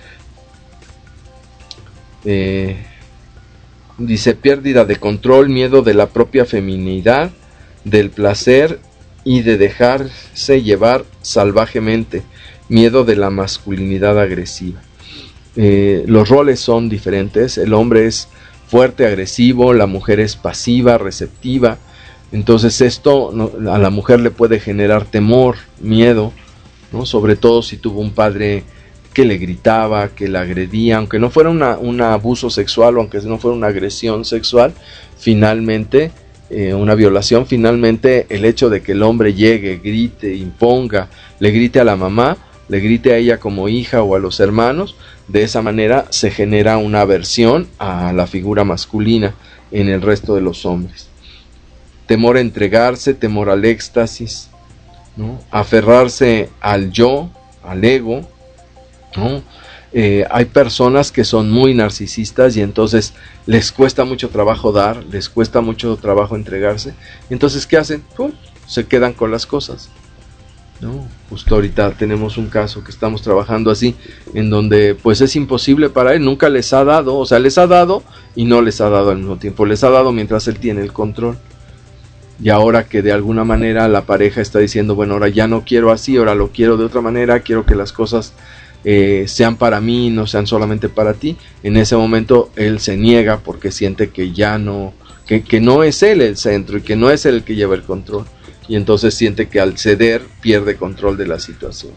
Eh... Dice: pérdida de control, miedo de la propia feminidad, del placer y de dejarse llevar salvajemente, miedo de la masculinidad agresiva. Eh, los roles son diferentes, el hombre es fuerte, agresivo, la mujer es pasiva, receptiva. Entonces esto no, a la mujer le puede generar temor, miedo, ¿no? Sobre todo si tuvo un padre que le gritaba, que la agredía, aunque no fuera una, un abuso sexual, o aunque no fuera una agresión sexual, finalmente, eh, una violación, finalmente el hecho de que el hombre llegue, grite, imponga, le grite a la mamá, le grite a ella como hija o a los hermanos, de esa manera se genera una aversión a la figura masculina en el resto de los hombres. Temor a entregarse, temor al éxtasis, ¿no? Aferrarse al yo, al ego, ¿no? Eh, hay personas que son muy narcisistas y entonces les cuesta mucho trabajo dar, les cuesta mucho trabajo entregarse. Entonces, ¿qué hacen? Pues, se quedan con las cosas, ¿no? Justo ahorita tenemos un caso que estamos trabajando así, en donde pues es imposible para él, nunca les ha dado, o sea, les ha dado y no les ha dado al mismo tiempo, les ha dado mientras él tiene el control. Y ahora que de alguna manera la pareja está diciendo, bueno, ahora ya no quiero así, ahora lo quiero de otra manera, quiero que las cosas Eh, sean para mí, no sean solamente para ti, en ese momento él se niega porque siente que ya no, que, que no es él el centro y que no es él el que lleva el control, y entonces siente que al ceder pierde control de la situación.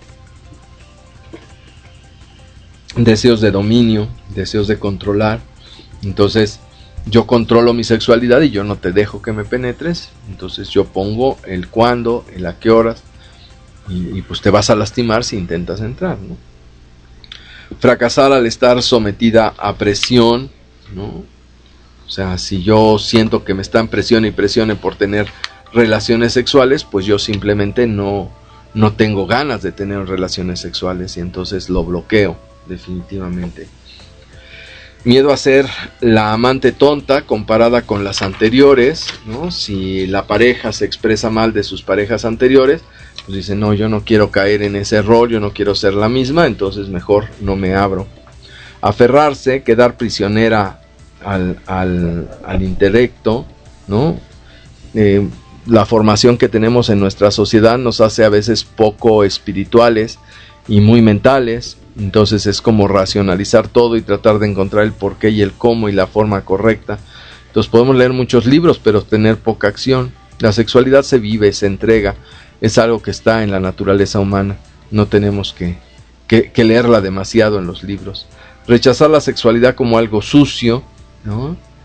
Deseos de dominio, deseos de controlar. Entonces yo controlo mi sexualidad y yo no te dejo que me penetres, entonces yo pongo el cuándo, el a qué horas, Y, y pues te vas a lastimar si intentas entrar, ¿no? Fracasar al estar sometida a presión, ¿no? O sea, si yo siento que me están presione y presione por tener relaciones sexuales, pues yo simplemente no, no tengo ganas de tener relaciones sexuales, y entonces lo bloqueo definitivamente. Miedo a ser la amante tonta comparada con las anteriores, ¿no? Si la pareja se expresa mal de sus parejas anteriores, pues dice, no, yo no quiero caer en ese rol, yo no quiero ser la misma, entonces mejor no me abro. Aferrarse, quedar prisionera al, al, al intelecto, ¿no? Eh, la formación que tenemos en nuestra sociedad nos hace a veces poco espirituales y muy mentales. Entonces es como racionalizar todo y tratar de encontrar el porqué y el cómo y la forma correcta. Entonces podemos leer muchos libros, pero tener poca acción. La sexualidad se vive, se entrega, es algo que está en la naturaleza humana. No tenemos que, que, que leerla demasiado en los libros. Rechazar la sexualidad como algo sucio, ¿no?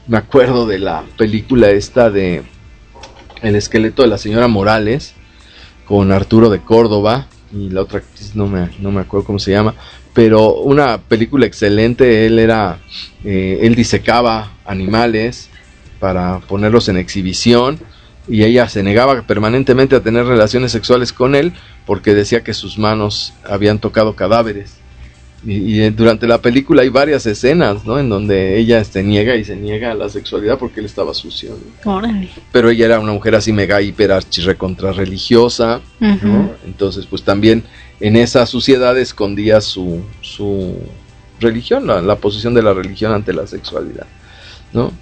me acuerdo de la película esta de El esqueleto de la señora Morales, con Arturo de Córdoba, y la otra no me, no me acuerdo cómo se llama, pero una película excelente. Él era, eh, él disecaba animales para ponerlos en exhibición, y ella se negaba permanentemente a tener relaciones sexuales con él, porque decía que sus manos habían tocado cadáveres. Y, y durante la película hay varias escenas, ¿no?, en donde ella se niega y se niega a la sexualidad porque él estaba sucio, ¿no? Órale. Pero ella era una mujer así mega hiper archi recontra religiosa, ¿no? Uh-huh. Entonces pues también en esa suciedad escondía su, su religión, la, la posición de la religión ante la sexualidad, ¿no?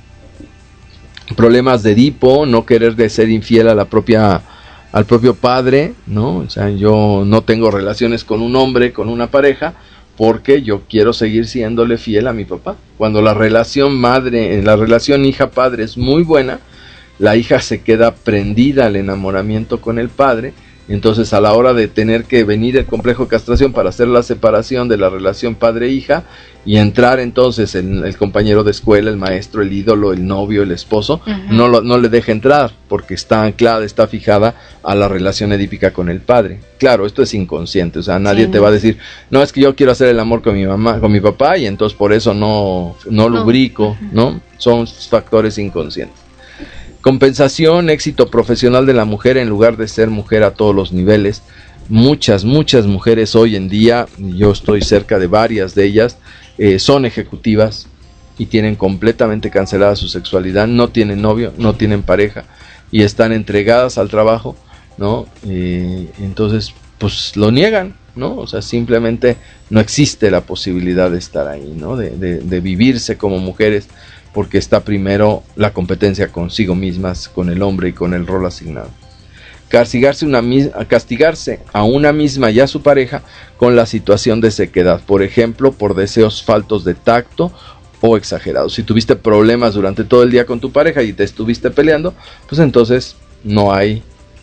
Problemas de Edipo, no querer de ser infiel a la propia, al propio padre, ¿no? O sea, yo no tengo relaciones con un hombre, con una pareja, porque yo quiero seguir siéndole fiel a mi papá. Cuando la relación madre, la relación hija-padre es muy buena, la hija se queda prendida al enamoramiento con el padre. Entonces a la hora de tener que venir el complejo de castración para hacer la separación de la relación padre-hija y entrar entonces el, el compañero de escuela, el maestro, el ídolo, el novio, el esposo, uh-huh. no, lo, no le deja entrar porque está anclada, está fijada a la relación edípica con el padre. Claro, esto es inconsciente, o sea, nadie sí, te va a decir, no, es que yo quiero hacer el amor con mi mamá, con mi papá, y entonces por eso no, no, no. lubrico, uh-huh. ¿no? Son factores inconscientes. Compensación, éxito profesional de la mujer en lugar de ser mujer a todos los niveles. Muchas, muchas mujeres hoy en día, yo estoy cerca de varias de ellas, eh, son ejecutivas y tienen completamente cancelada su sexualidad, no tienen novio, no tienen pareja y están entregadas al trabajo, ¿no? Eh, entonces, pues lo niegan, ¿no? O sea, simplemente no existe la posibilidad de estar ahí, ¿no? De, de, de vivirse como mujeres, porque está primero la competencia consigo mismas, con el hombre y con el rol asignado. Castigarse, una, castigarse a una misma y a su pareja con la situación de sequedad, por ejemplo, por deseos faltos de tacto o exagerados. Si tuviste problemas durante todo el día con tu pareja y te estuviste peleando, pues entonces no hay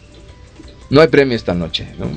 no hay premio esta noche, ¿no?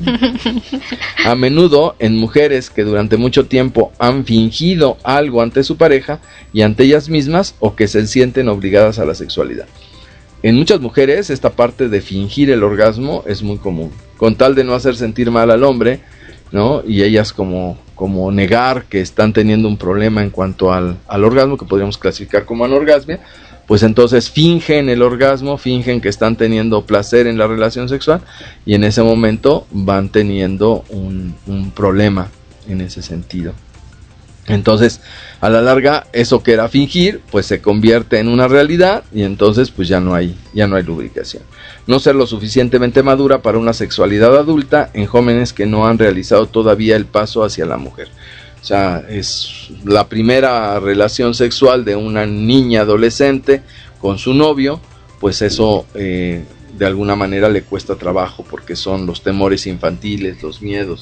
A menudo en mujeres que durante mucho tiempo han fingido algo ante su pareja y ante ellas mismas, o que se sienten obligadas a la sexualidad. En muchas mujeres esta parte de fingir el orgasmo es muy común, con tal de no hacer sentir mal al hombre, ¿no? Y ellas como, como negar que están teniendo un problema en cuanto al, al orgasmo, que podríamos clasificar como anorgasmia, pues entonces fingen el orgasmo, fingen que están teniendo placer en la relación sexual, y en ese momento van teniendo un, un problema en ese sentido. Entonces, a la larga, eso que era fingir, pues se convierte en una realidad, y entonces pues ya no hay, ya no hay lubricación. No ser lo suficientemente madura para una sexualidad adulta en jóvenes que no han realizado todavía el paso hacia la mujer. O sea, es la primera relación sexual de una niña adolescente con su novio, pues eso eh, de alguna manera le cuesta trabajo, porque son los temores infantiles, los miedos.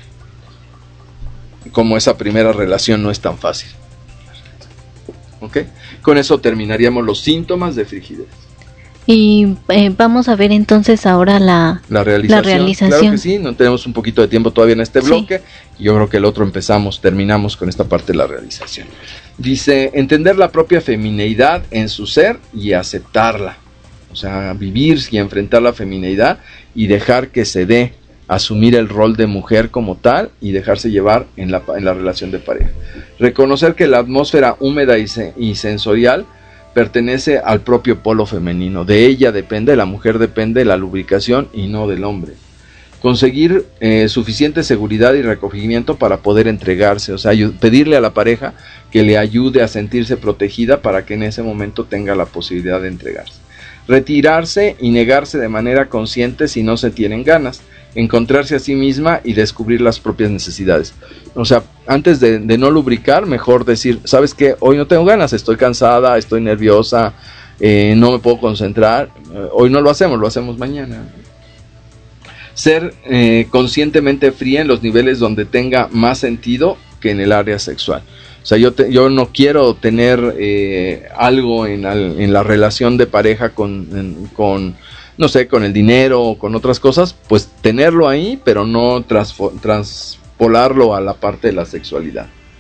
Como esa primera relación no es tan fácil. ¿Ok? Con eso terminaríamos los síntomas de frigidez. Y eh, vamos a ver entonces ahora la, la, realización. la realización. Claro que sí, no tenemos un poquito de tiempo todavía en este bloque. Sí. Yo creo que el otro empezamos, terminamos con esta parte de la realización. Dice, entender la propia femineidad en su ser y aceptarla. O sea, vivir y enfrentar la femineidad y dejar que se dé, asumir el rol de mujer como tal y dejarse llevar en la, en la relación de pareja. Reconocer que la atmósfera húmeda y, se, y sensorial pertenece al propio polo femenino. De ella depende, la mujer depende de la lubricación y no del hombre. Conseguir eh, suficiente seguridad y recogimiento para poder entregarse, o sea, pedirle a la pareja que le ayude a sentirse protegida para que en ese momento tenga la posibilidad de entregarse. Retirarse y negarse de manera consciente si no se tienen ganas. Encontrarse a sí misma y descubrir las propias necesidades. O sea, antes de, de no lubricar, mejor decir, ¿sabes qué? Hoy no tengo ganas, estoy cansada, estoy nerviosa, eh, no me puedo concentrar. Eh, hoy no lo hacemos, lo hacemos mañana. Ser eh, conscientemente fría en los niveles donde tenga más sentido que en el área sexual. O sea, yo, te, yo no quiero tener eh, algo en, al, en la relación de pareja con... En, con no sé, con el dinero o con otras cosas, pues tenerlo ahí, pero no transfo- transpolarlo a la parte de la sexualidad.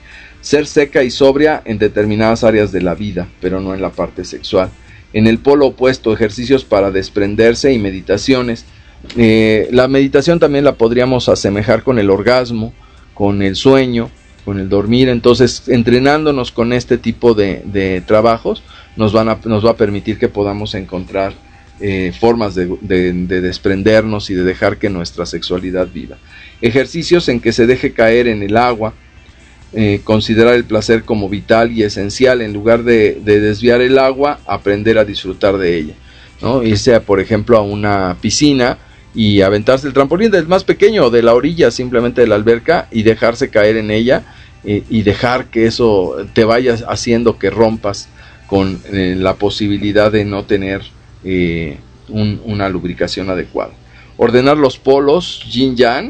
ser seca y sobria en determinadas áreas de la vida, pero no en la parte sexual. En el polo opuesto, ejercicios para desprenderse y meditaciones. Eh, la meditación también la podríamos asemejar con el orgasmo, con el sueño, con el dormir. Entonces, entrenándonos con este tipo de, de trabajos, nos, van a, nos va a permitir que podamos encontrar eh, formas de, de, de desprendernos y de dejar que nuestra sexualidad viva. Ejercicios en que se deje caer en el agua, eh, considerar el placer como vital y esencial. En lugar de, de desviar el agua, aprender a disfrutar de ella, ¿no? Irse, por ejemplo, a una piscina y aventarse el trampolín del más pequeño, de la orilla simplemente de la alberca, y dejarse caer en ella, eh, y dejar que eso te vaya haciendo que rompas con eh, la posibilidad de no tener eh, un, una lubricación adecuada. Ordenar los polos yin-yang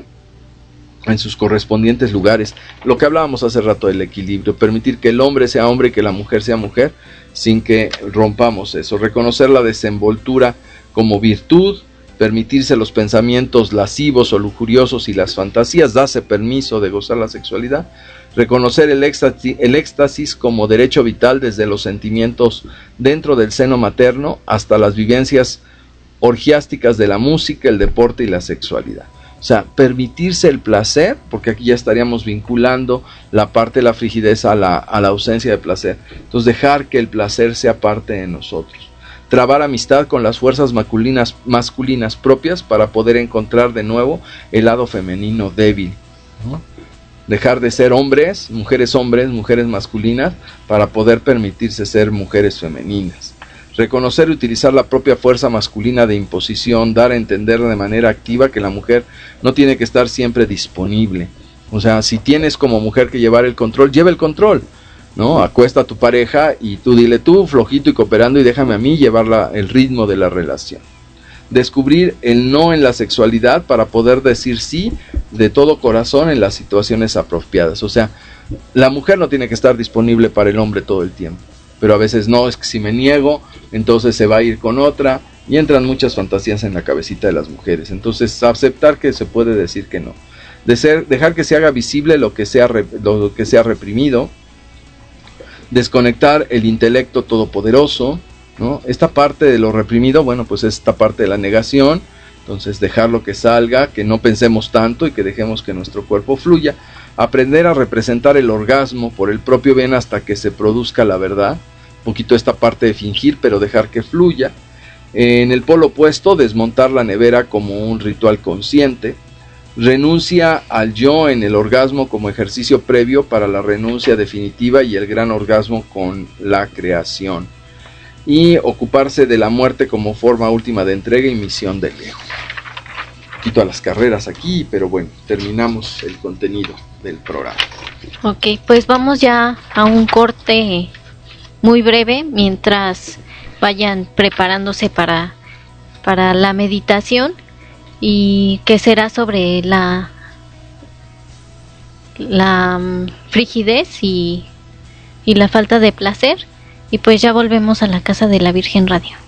en sus correspondientes lugares. Lo que hablábamos hace rato del equilibrio, permitir que el hombre sea hombre y que la mujer sea mujer, sin que rompamos eso. Reconocer la desenvoltura como virtud, permitirse los pensamientos lascivos o lujuriosos y las fantasías, darse permiso de gozar la sexualidad. Reconocer el éxtasis, el éxtasis como derecho vital, desde los sentimientos dentro del seno materno hasta las vivencias orgiásticas de la música, el deporte y la sexualidad. O sea, permitirse el placer, porque aquí ya estaríamos vinculando la parte de la frigidez a la, a la ausencia de placer. Entonces, dejar que el placer sea parte de nosotros. Trabar amistad con las fuerzas masculinas, masculinas propias para poder encontrar de nuevo el lado femenino débil, ¿no? Dejar de ser hombres, mujeres hombres, mujeres masculinas, para poder permitirse ser mujeres femeninas. Reconocer y utilizar la propia fuerza masculina de imposición, dar a entender de manera activa que la mujer no tiene que estar siempre disponible. O sea, si tienes como mujer que llevar el control, lleva el control, ¿no? Acuesta a tu pareja y tú dile tú, flojito y cooperando, y déjame a mí llevar la, el ritmo de la relación. Descubrir el no en la sexualidad para poder decir sí de todo corazón en las situaciones apropiadas. O sea, la mujer no tiene que estar disponible para el hombre todo el tiempo, pero a veces no, es que si me niego, entonces se va a ir con otra, y entran muchas fantasías en la cabecita de las mujeres. Entonces, aceptar que se puede decir que no. De ser, dejar que se haga visible lo que sea, lo que sea reprimido. Desconectar el intelecto todopoderoso, ¿no? Esta parte de lo reprimido, bueno, pues esta parte de la negación. Entonces, dejarlo que salga, que no pensemos tanto y que dejemos que nuestro cuerpo fluya. Aprender a representar el orgasmo por el propio bien hasta que se produzca la verdad. Un poquito esta parte de fingir, pero dejar que fluya. En el polo opuesto, desmontar la nevera como un ritual consciente. Renuncia al yo en el orgasmo como ejercicio previo para la renuncia definitiva y el gran orgasmo con la creación. Y ocuparse de la muerte como forma última de entrega y misión del ego. Quito a las carreras aquí, pero bueno, terminamos el contenido del programa. Ok, pues vamos ya a un corte muy breve mientras vayan preparándose para, para la meditación, y que será sobre la, la um, frigidez y, y la falta de placer. Y pues ya volvemos a la Casa de la Virgen Radio.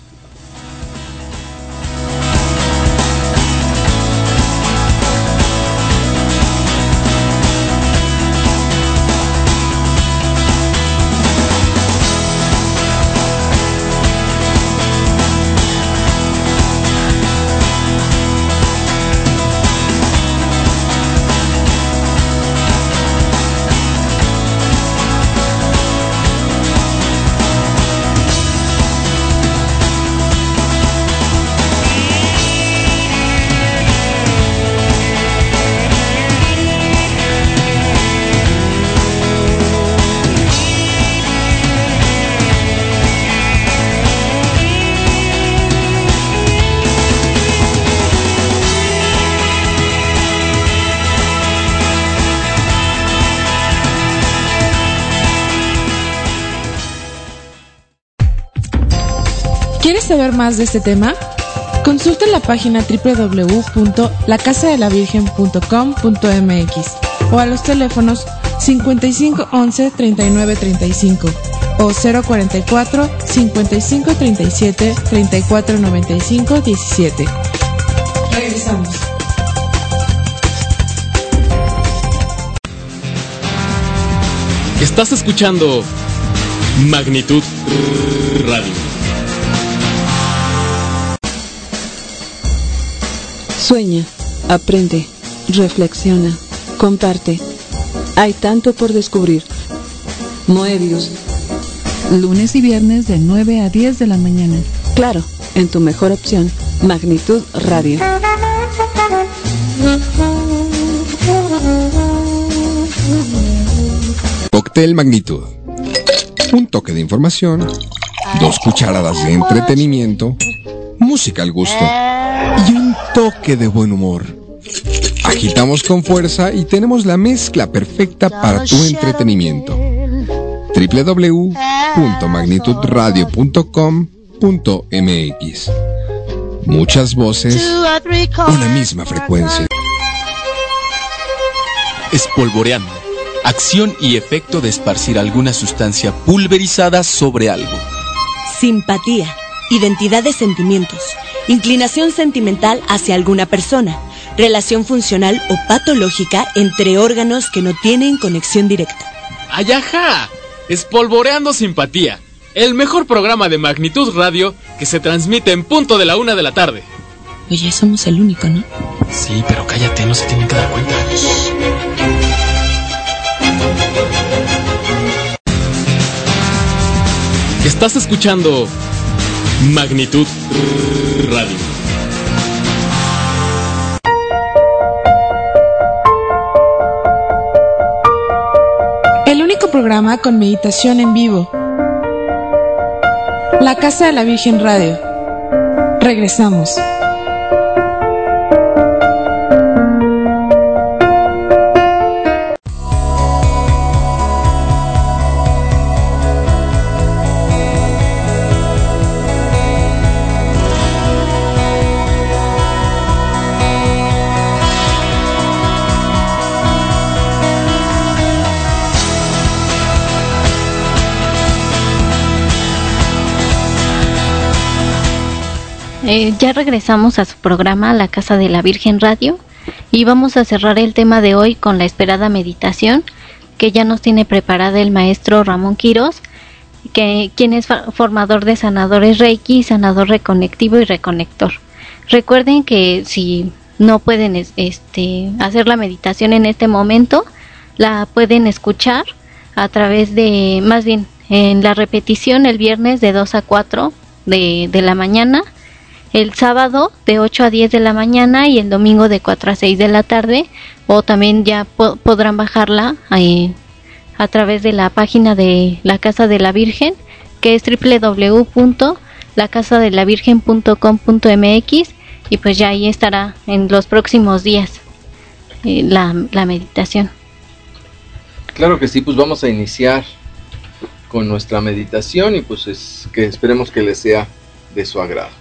¿Quieres saber más de este tema? Consulta la página doble u doble u doble u punto la casa de la virgen punto com punto m x o a los teléfonos cincuenta y cinco once treinta y nueve treinta y cinco o cero cuarenta y cuatro cincuenta y cinco treinta y siete treinta y cuatro noventa y cinco diecisiete. Regresamos. Estás escuchando Magnitud Radio. Sueña, aprende, reflexiona, comparte. Hay tanto por descubrir. Moebius. Lunes y viernes de nueve a diez de la mañana. Claro, en tu mejor opción, Magnitud Radio. Cóctel Magnitud. Un toque de información, dos cucharadas de entretenimiento, música al gusto y un toque de buen humor. Agitamos con fuerza y tenemos la mezcla perfecta para tu entretenimiento. doble u doble u doble u punto magnitud radio punto com punto m x. Muchas voces, una misma frecuencia. Espolvoreando. Acción y efecto de esparcir alguna sustancia pulverizada sobre algo. Simpatía. Identidad de sentimientos. Inclinación sentimental hacia alguna persona. Relación funcional o patológica entre órganos que no tienen conexión directa. ¡Ayaja! Espolvoreando simpatía. El mejor programa de Magnitud Radio que se transmite en punto de la una de la tarde. Oye, somos el único, ¿no? Sí, pero cállate, no se tienen que dar cuenta. Estás escuchando Magnitud Radio. El único programa con meditación en vivo. La Casa de la Virgen Radio. Regresamos. Eh, ya regresamos a su programa La Casa de la Virgen Radio y vamos a cerrar el tema de hoy con la esperada meditación que ya nos tiene preparada el maestro Ramón Quirós, que, quien es formador de sanadores Reiki, sanador reconectivo y reconector. Recuerden que si no pueden este, hacer la meditación en este momento, la pueden escuchar a través de, más bien, en la repetición el viernes de dos a cuatro de, de la mañana, el sábado de ocho a diez de la mañana y el domingo de cuatro a seis de la tarde, o también ya po- podrán bajarla eh, a través de la página de la Casa de la Virgen, que es doble u doble u doble u punto la casa de la virgen punto com punto m x, y pues ya ahí estará en los próximos días eh, la, la meditación. Claro que sí, pues vamos a iniciar con nuestra meditación y pues es que esperemos que les sea de su agrado.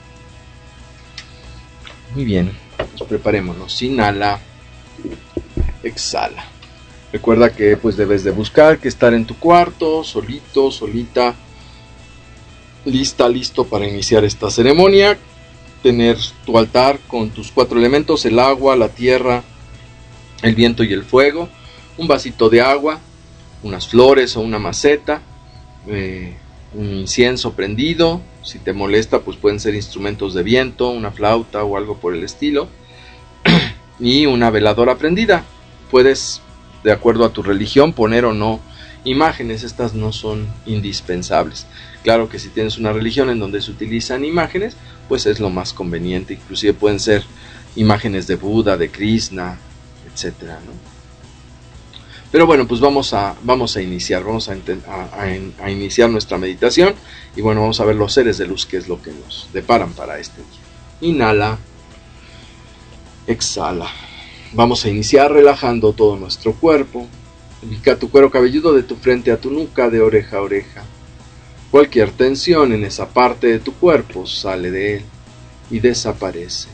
Muy bien, pues preparémonos. Inhala, exhala. Recuerda que pues debes de buscar que estar en tu cuarto, solito, solita, lista, listo para iniciar esta ceremonia. Tener tu altar con tus cuatro elementos, el agua, la tierra, el viento y el fuego. Un vasito de agua, unas flores o una maceta, eh, un incienso prendido. Si te molesta, pues pueden ser instrumentos de viento, una flauta o algo por el estilo. Y una veladora prendida. Puedes, de acuerdo a tu religión, poner o no imágenes. Estas no son indispensables. Claro que si tienes una religión en donde se utilizan imágenes, pues es lo más conveniente. Inclusive pueden ser imágenes de Buda, de Krishna, etcétera, ¿no? Pero bueno, pues vamos a, vamos a iniciar, vamos a, a, a, a iniciar nuestra meditación. Y bueno, vamos a ver los seres de luz, que es lo que nos deparan para este día. Inhala, exhala. Vamos a iniciar relajando todo nuestro cuerpo. Ubica tu cuero cabelludo de tu frente a tu nuca, de oreja a oreja. Cualquier tensión en esa parte de tu cuerpo sale de él y desaparece.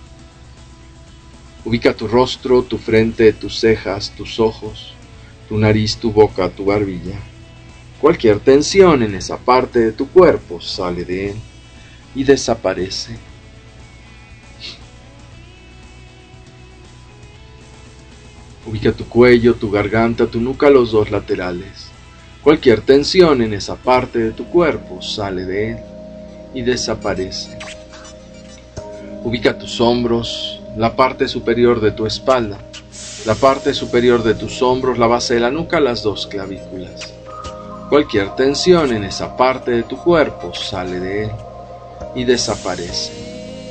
Ubica tu rostro, tu frente, tus cejas, tus ojos, tu nariz, tu boca, tu barbilla. Cualquier tensión en esa parte de tu cuerpo sale de él y desaparece. Ubica tu cuello, tu garganta, tu nuca, los dos laterales. Cualquier tensión en esa parte de tu cuerpo sale de él y desaparece. Ubica tus hombros, la parte superior de tu espalda, la parte superior de tus hombros, la base de la nuca, las dos clavículas. Cualquier tensión en esa parte de tu cuerpo sale de él y desaparece.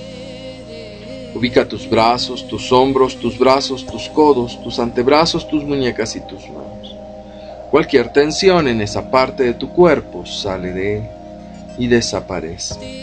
Ubica tus brazos, tus hombros, tus brazos, tus codos, tus antebrazos, tus muñecas y tus manos. Cualquier tensión en esa parte de tu cuerpo sale de él y desaparece.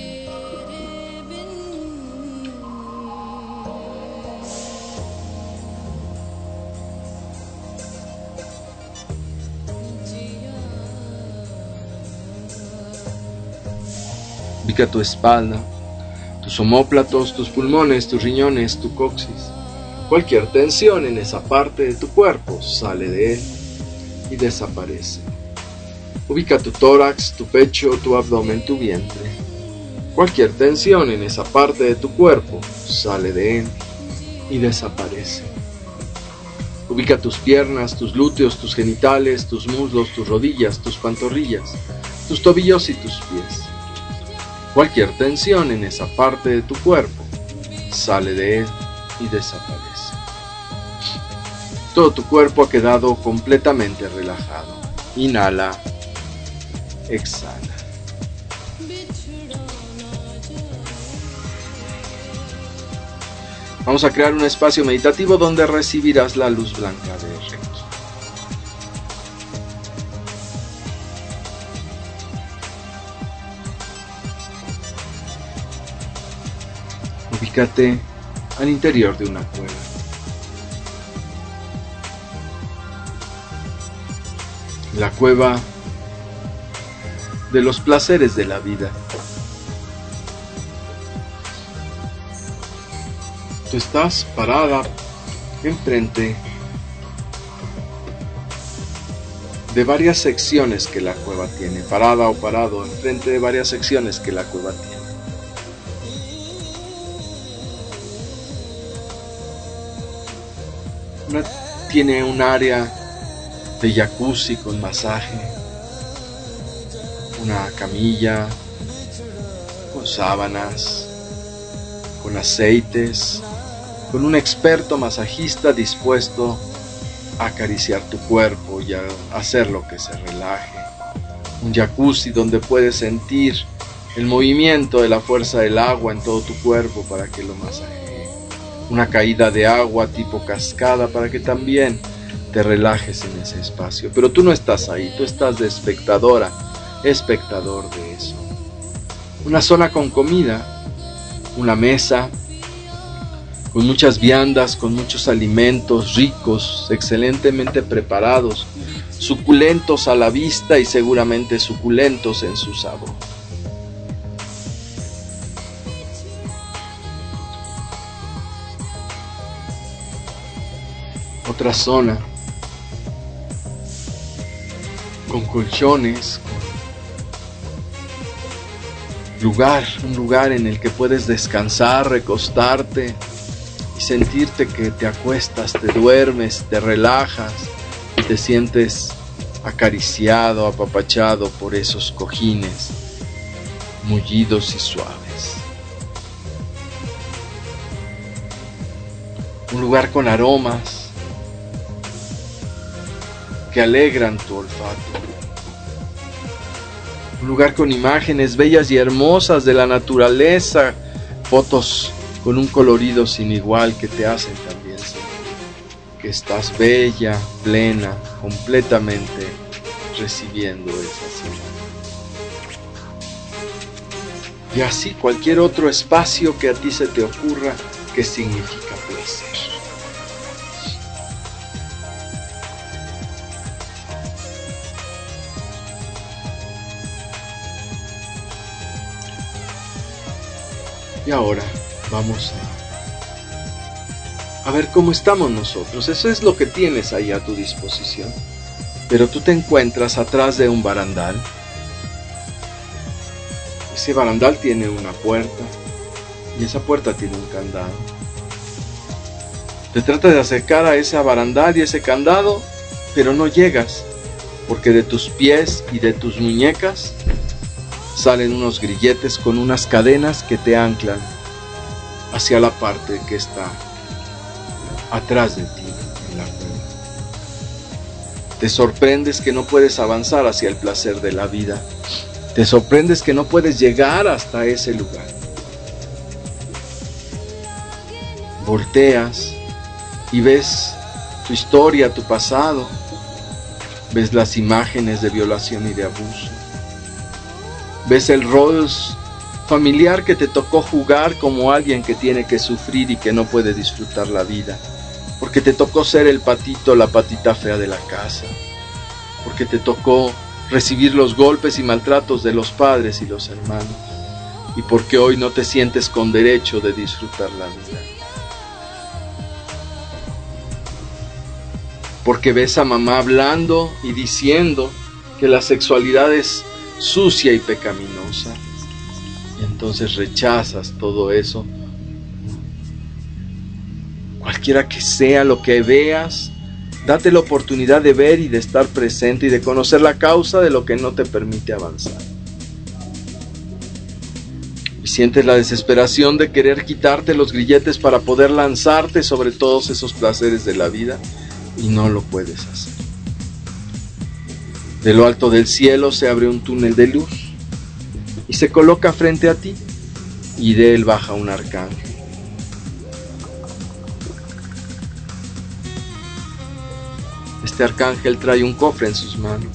Ubica tu espalda, tus omóplatos, tus pulmones, tus riñones, tu coxis. Cualquier tensión en esa parte de tu cuerpo sale de él y desaparece. Ubica tu tórax, tu pecho, tu abdomen, tu vientre. Cualquier tensión en esa parte de tu cuerpo sale de él y desaparece. Ubica tus piernas, tus glúteos, tus genitales, tus muslos, tus rodillas, tus pantorrillas, tus tobillos y tus pies. Cualquier tensión en esa parte de tu cuerpo sale de él y desaparece. Todo tu cuerpo ha quedado completamente relajado. Inhala, exhala. Vamos a crear un espacio meditativo donde recibirás la luz blanca de Reiki. Ubícate al interior de una cueva. La cueva de los placeres de la vida. Tú estás parada enfrente de varias secciones que la cueva tiene. Parada o parado enfrente de varias secciones que la cueva tiene. Una tiene un área de jacuzzi con masaje, una camilla con sábanas, con aceites, con un experto masajista dispuesto a acariciar tu cuerpo y a hacer lo que se relaje. Un jacuzzi donde puedes sentir el movimiento de la fuerza del agua en todo tu cuerpo para que lo masajee. Una caída de agua tipo cascada para que también te relajes en ese espacio. Pero tú no estás ahí, tú estás de espectadora, espectador de eso. Una zona con comida, una mesa con muchas viandas, con muchos alimentos ricos, excelentemente preparados, suculentos a la vista y seguramente suculentos en su sabor. Otra zona con colchones, con lugar, un lugar en el que puedes descansar, recostarte y sentirte que te acuestas, te duermes, te relajas y te sientes acariciado, apapachado por esos cojines mullidos y suaves. Un lugar con aromas que alegran tu olfato. Un lugar con imágenes bellas y hermosas de la naturaleza, fotos con un colorido sin igual que te hacen también sentir que estás bella, plena, completamente recibiendo esa señal. Y así cualquier otro espacio que a ti se te ocurra que significa placer. Y ahora vamos a, a ver cómo estamos nosotros. Eso es lo que tienes ahí a tu disposición. Pero tú te encuentras atrás de un barandal. Ese barandal tiene una puerta y esa puerta tiene un candado. Te tratas de acercar a ese barandal y ese candado, pero no llegas, porque de tus pies y de tus muñecas salen unos grilletes con unas cadenas que te anclan hacia la parte que está atrás de ti en la cueva. Te sorprendes que no puedes avanzar hacia el placer de la vida. Te sorprendes que no puedes llegar hasta ese lugar. Volteas y ves tu historia, tu pasado. Ves las imágenes de violación y de abuso. Ves el rol familiar que te tocó jugar como alguien que tiene que sufrir y que no puede disfrutar la vida. Porque te tocó ser el patito, la patita fea de la casa. Porque te tocó recibir los golpes y maltratos de los padres y los hermanos. Y porque hoy no te sientes con derecho de disfrutar la vida. Porque ves a mamá hablando y diciendo que la sexualidad es sucia y pecaminosa. Y entonces rechazas todo eso. Cualquiera que sea lo que veas, date la oportunidad de ver y de estar presente y de conocer la causa de lo que no te permite avanzar. Y sientes la desesperación de querer quitarte los grilletes para poder lanzarte sobre todos esos placeres de la vida y no lo puedes hacer. De lo alto del cielo se abre un túnel de luz y se coloca frente a ti y de él baja un arcángel. Este arcángel trae un cofre en sus manos.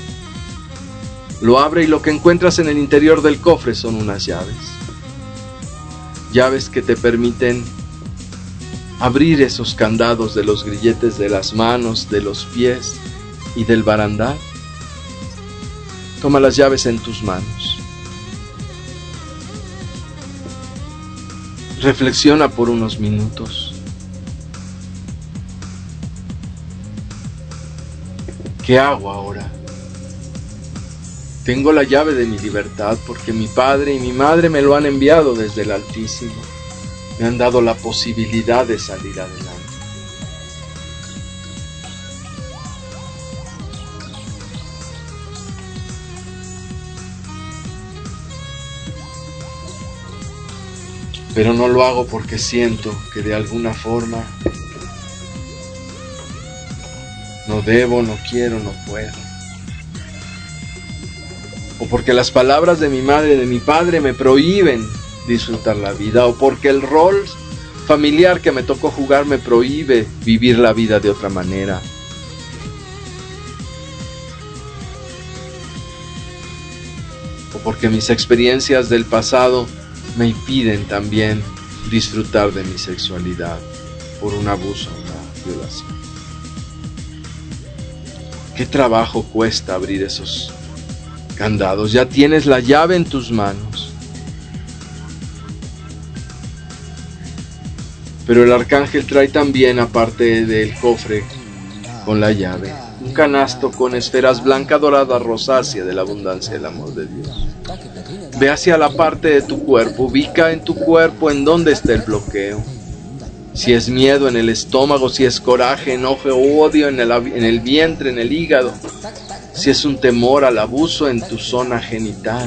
Lo abre y lo que encuentras en el interior del cofre son unas llaves. Llaves que te permiten abrir esos candados de los grilletes de las manos, de los pies y del barandal. Toma las llaves en tus manos. Reflexiona por unos minutos. ¿Qué hago ahora? Tengo la llave de mi libertad porque mi padre y mi madre me lo han enviado desde el Altísimo. Me han dado la posibilidad de salir adelante. Pero no lo hago porque siento que de alguna forma no debo, no quiero, no puedo. O porque las palabras de mi madre y de mi padre me prohíben disfrutar la vida. O porque el rol familiar que me tocó jugar me prohíbe vivir la vida de otra manera. O porque mis experiencias del pasado me impiden también disfrutar de mi sexualidad por un abuso o una violación. ¿Qué trabajo cuesta abrir esos candados? Ya tienes la llave en tus manos. Pero el arcángel trae también, aparte del cofre con la llave, un canasto con esferas blanca, dorada, rosácea de la abundancia del amor de Dios. Ve hacia la parte de tu cuerpo, ubica en tu cuerpo en dónde está el bloqueo. Si es miedo, en el estómago; si es coraje, enojo o odio, en el, en el vientre, en el hígado; si es un temor al abuso, en tu zona genital;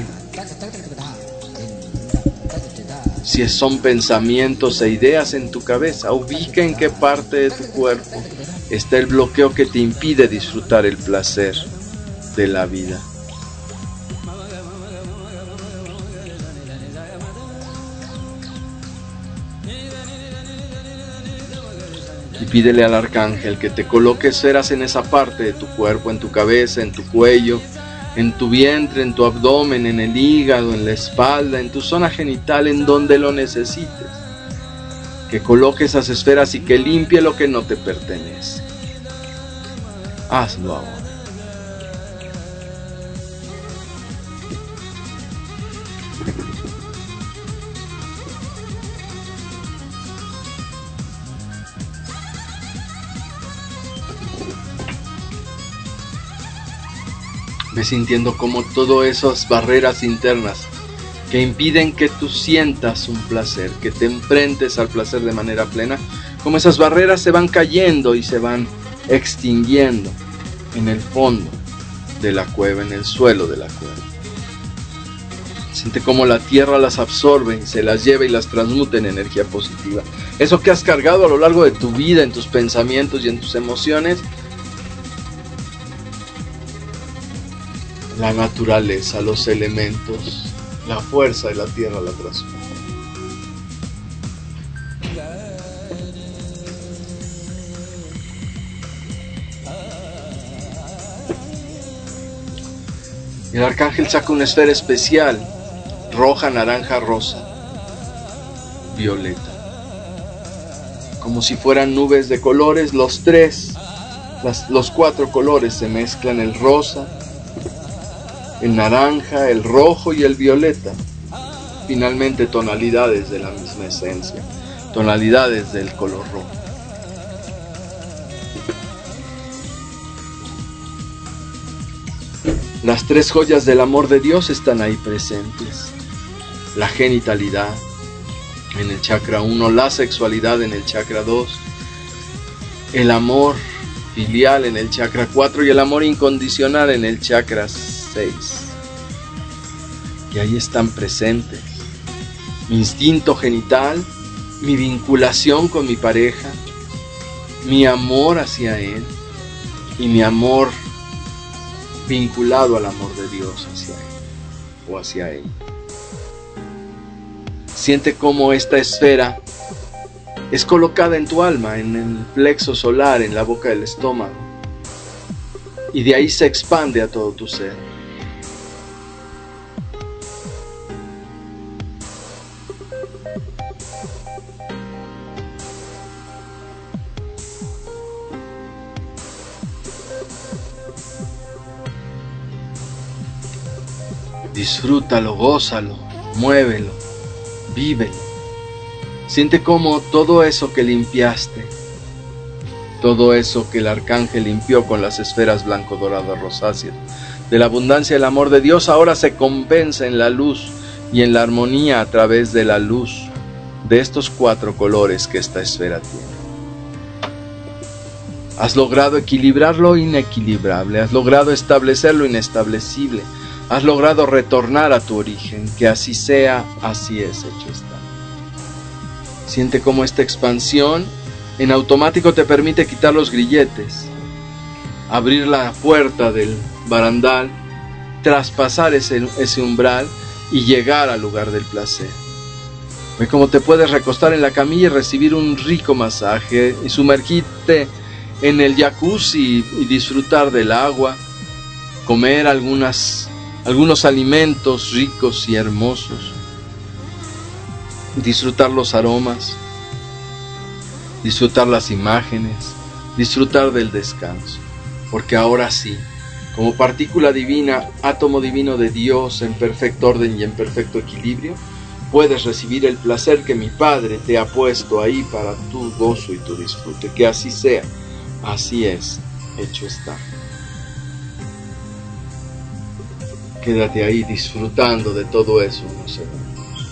si son pensamientos e ideas en tu cabeza, ubica en qué parte de tu cuerpo está el bloqueo que te impide disfrutar el placer de la vida. Y pídele al arcángel que te coloque esferas en esa parte de tu cuerpo, en tu cabeza, en tu cuello, en tu vientre, en tu abdomen, en el hígado, en la espalda, en tu zona genital, en donde lo necesites. Que coloque esas esferas y que limpie lo que no te pertenece. Hazlo ahora. Ve sintiendo como todas esas barreras internas que impiden que tú sientas un placer, que te enfrentes al placer de manera plena, Como esas barreras se van cayendo y se van extinguiendo en el fondo de la cueva, en el suelo de la cueva. Siente cómo la tierra las absorbe y se las lleva y las transmuta en energía positiva. Eso que has cargado a lo largo de tu vida, en tus pensamientos y en tus emociones, la naturaleza, los elementos, la fuerza de la tierra la transforma. El arcángel saca una esfera especial, roja, naranja, rosa, violeta. Como si fueran nubes de colores, los tres, las, los cuatro colores se mezclan, el rosa, el naranja, el rojo y el violeta. Finalmente tonalidades de la misma esencia, tonalidades del color rojo. Las tres joyas del amor de Dios están ahí presentes. La genitalidad en el chakra uno, la sexualidad en el chakra dos, el amor filial en el chakra cuatro y el amor incondicional en el chakra seis. Y ahí están presentes mi instinto genital, mi vinculación con mi pareja, mi amor hacia él y mi amor vinculado al amor de Dios hacia él o hacia ella. Siente cómo esta esfera es colocada en tu alma, en el plexo solar, en la boca del estómago, y de ahí se expande a todo tu ser. Disfrútalo, gózalo, muévelo, vívelo. Siente cómo todo eso que limpiaste, todo eso que el arcángel limpió con las esferas blanco, dorado, rosáceo, de la abundancia del amor de Dios, ahora se compensa en la luz y en la armonía a través de la luz de estos cuatro colores que esta esfera tiene. Has logrado equilibrar lo inequilibrable, has logrado establecer lo inestablecible. Has logrado retornar a tu origen, que así sea, así es, hecho está. Siente cómo esta expansión en automático te permite quitar los grilletes, abrir la puerta del barandal, traspasar ese, ese umbral y llegar al lugar del placer. Ve cómo te puedes recostar en la camilla y recibir un rico masaje y sumergirte en el jacuzzi y disfrutar del agua, comer algunas algunos alimentos ricos y hermosos, disfrutar los aromas, disfrutar las imágenes, disfrutar del descanso, porque ahora sí, como partícula divina, átomo divino de Dios en perfecto orden y en perfecto equilibrio, puedes recibir el placer que mi Padre te ha puesto ahí para tu gozo y tu disfrute. Que así sea, así es, hecho está. Quédate ahí disfrutando de todo eso unos segundos.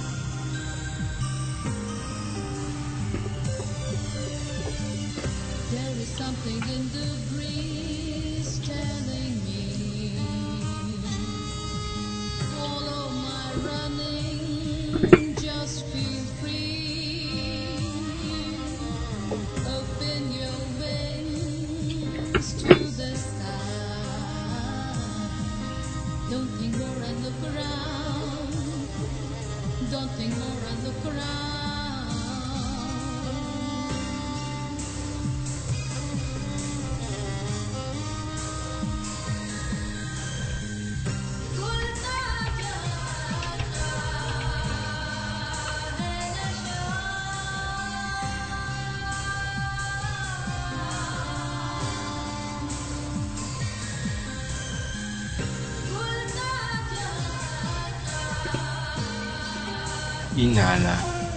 Inhala.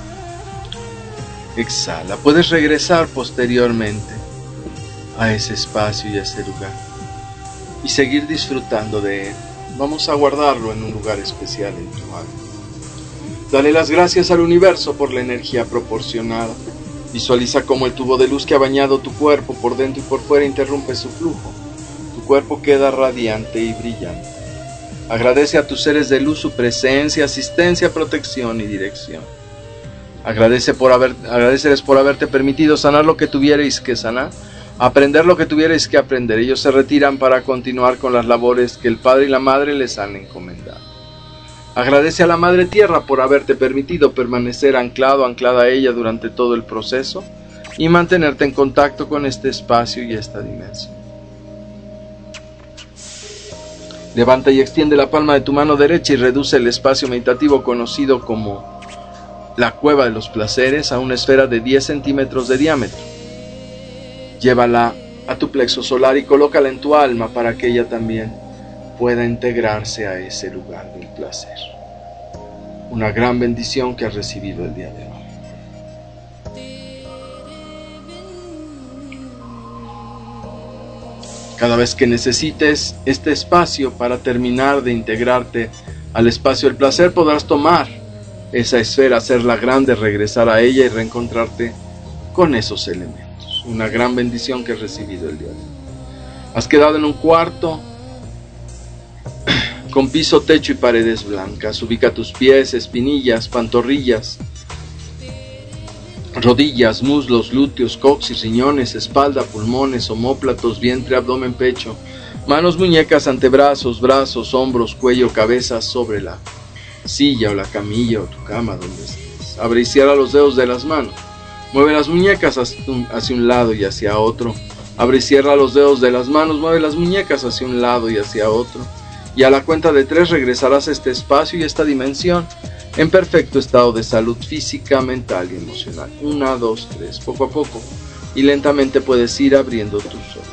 Exhala. Puedes regresar posteriormente a ese espacio y a ese lugar y seguir disfrutando de él. Vamos a guardarlo en un lugar especial en tu alma. Dale las gracias al universo por la energía proporcionada. Visualiza cómo el tubo de luz que ha bañado tu cuerpo por dentro y por fuera interrumpe su flujo. Tu cuerpo queda radiante y brillante. Agradece a tus seres de luz su presencia, asistencia, protección y dirección. Agradece por haber, agradeceles por haberte permitido sanar lo que tuvierais que sanar, aprender lo que tuvierais que aprender. Ellos se retiran para continuar con las labores que el Padre y la Madre les han encomendado. Agradece a la Madre Tierra por haberte permitido permanecer anclado, anclada a ella durante todo el proceso y mantenerte en contacto con este espacio y esta dimensión. Levanta y extiende la palma de tu mano derecha y reduce el espacio meditativo conocido como la cueva de los placeres a una esfera de diez centímetros de diámetro. Llévala a tu plexo solar y colócala en tu alma para que ella también pueda integrarse a ese lugar del placer. Una gran bendición que has recibido el día de hoy. Cada vez que necesites este espacio para terminar de integrarte al espacio del placer, podrás tomar esa esfera, hacerla grande, regresar a ella y reencontrarte con esos elementos. Una gran bendición que has recibido el día de hoy. Has quedado en un cuarto con piso, techo y paredes blancas. Ubica tus pies, espinillas, pantorrillas, rodillas, muslos, glúteos, coxis, riñones, espalda, pulmones, omóplatos, vientre, abdomen, pecho, manos, muñecas, antebrazos, brazos, hombros, cuello, cabeza sobre la silla o la camilla o tu cama donde estés. Abre y cierra los dedos de las manos. Mueve las muñecas hacia un, hacia un lado y hacia otro. Abre y cierra los dedos de las manos. Mueve las muñecas hacia un lado y hacia otro. Y a la cuenta de tres regresarás a este espacio y esta dimensión en perfecto estado de salud física, mental y emocional. Una, dos, tres, poco a poco. Y lentamente puedes ir abriendo tus ojos.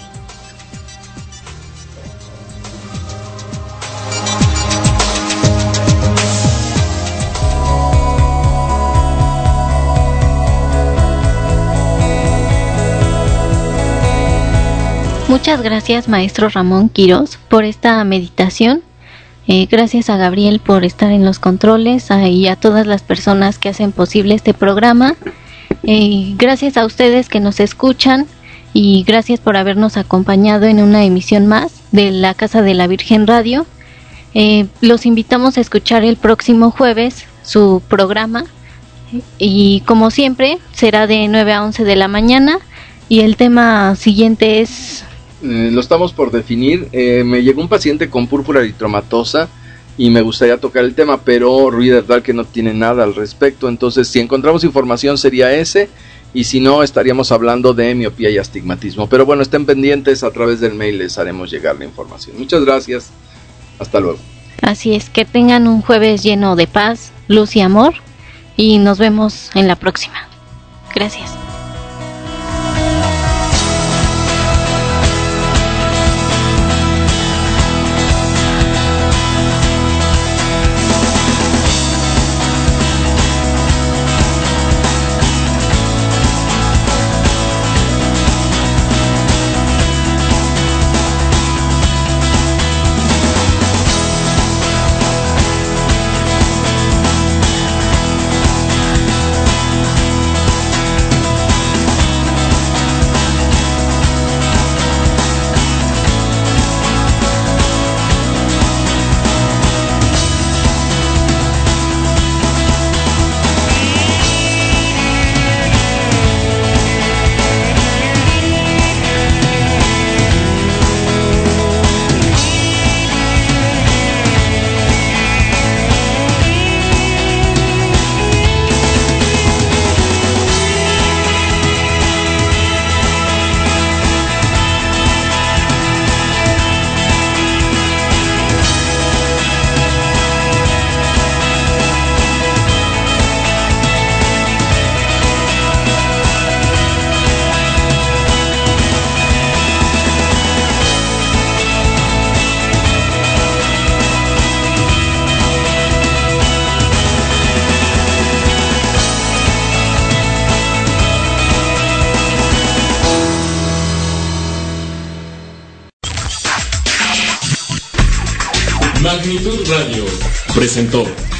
Muchas gracias, maestro Ramón Quirós, por esta meditación. Eh, gracias a Gabriel por estar en los controles a, y a todas las personas que hacen posible este programa. Eh, gracias a ustedes que nos escuchan y gracias por habernos acompañado en una emisión más de la Casa de la Virgen Radio. Eh, los invitamos a escuchar el próximo jueves su programa y como siempre será de nueve a once de la mañana y el tema siguiente es... Eh, lo estamos por definir. Eh, me llegó un paciente con púrpura eritromatosa y me gustaría tocar el tema, pero Rui Derdal que no tiene nada al respecto. Entonces, si encontramos información sería ese, y si no, estaríamos hablando de miopía y astigmatismo. Pero bueno, estén pendientes, a través del mail les haremos llegar la información. Muchas gracias. Hasta luego. Así es, que tengan un jueves lleno de paz, luz y amor, y nos vemos en la próxima. Gracias. Magnitud Radio presentó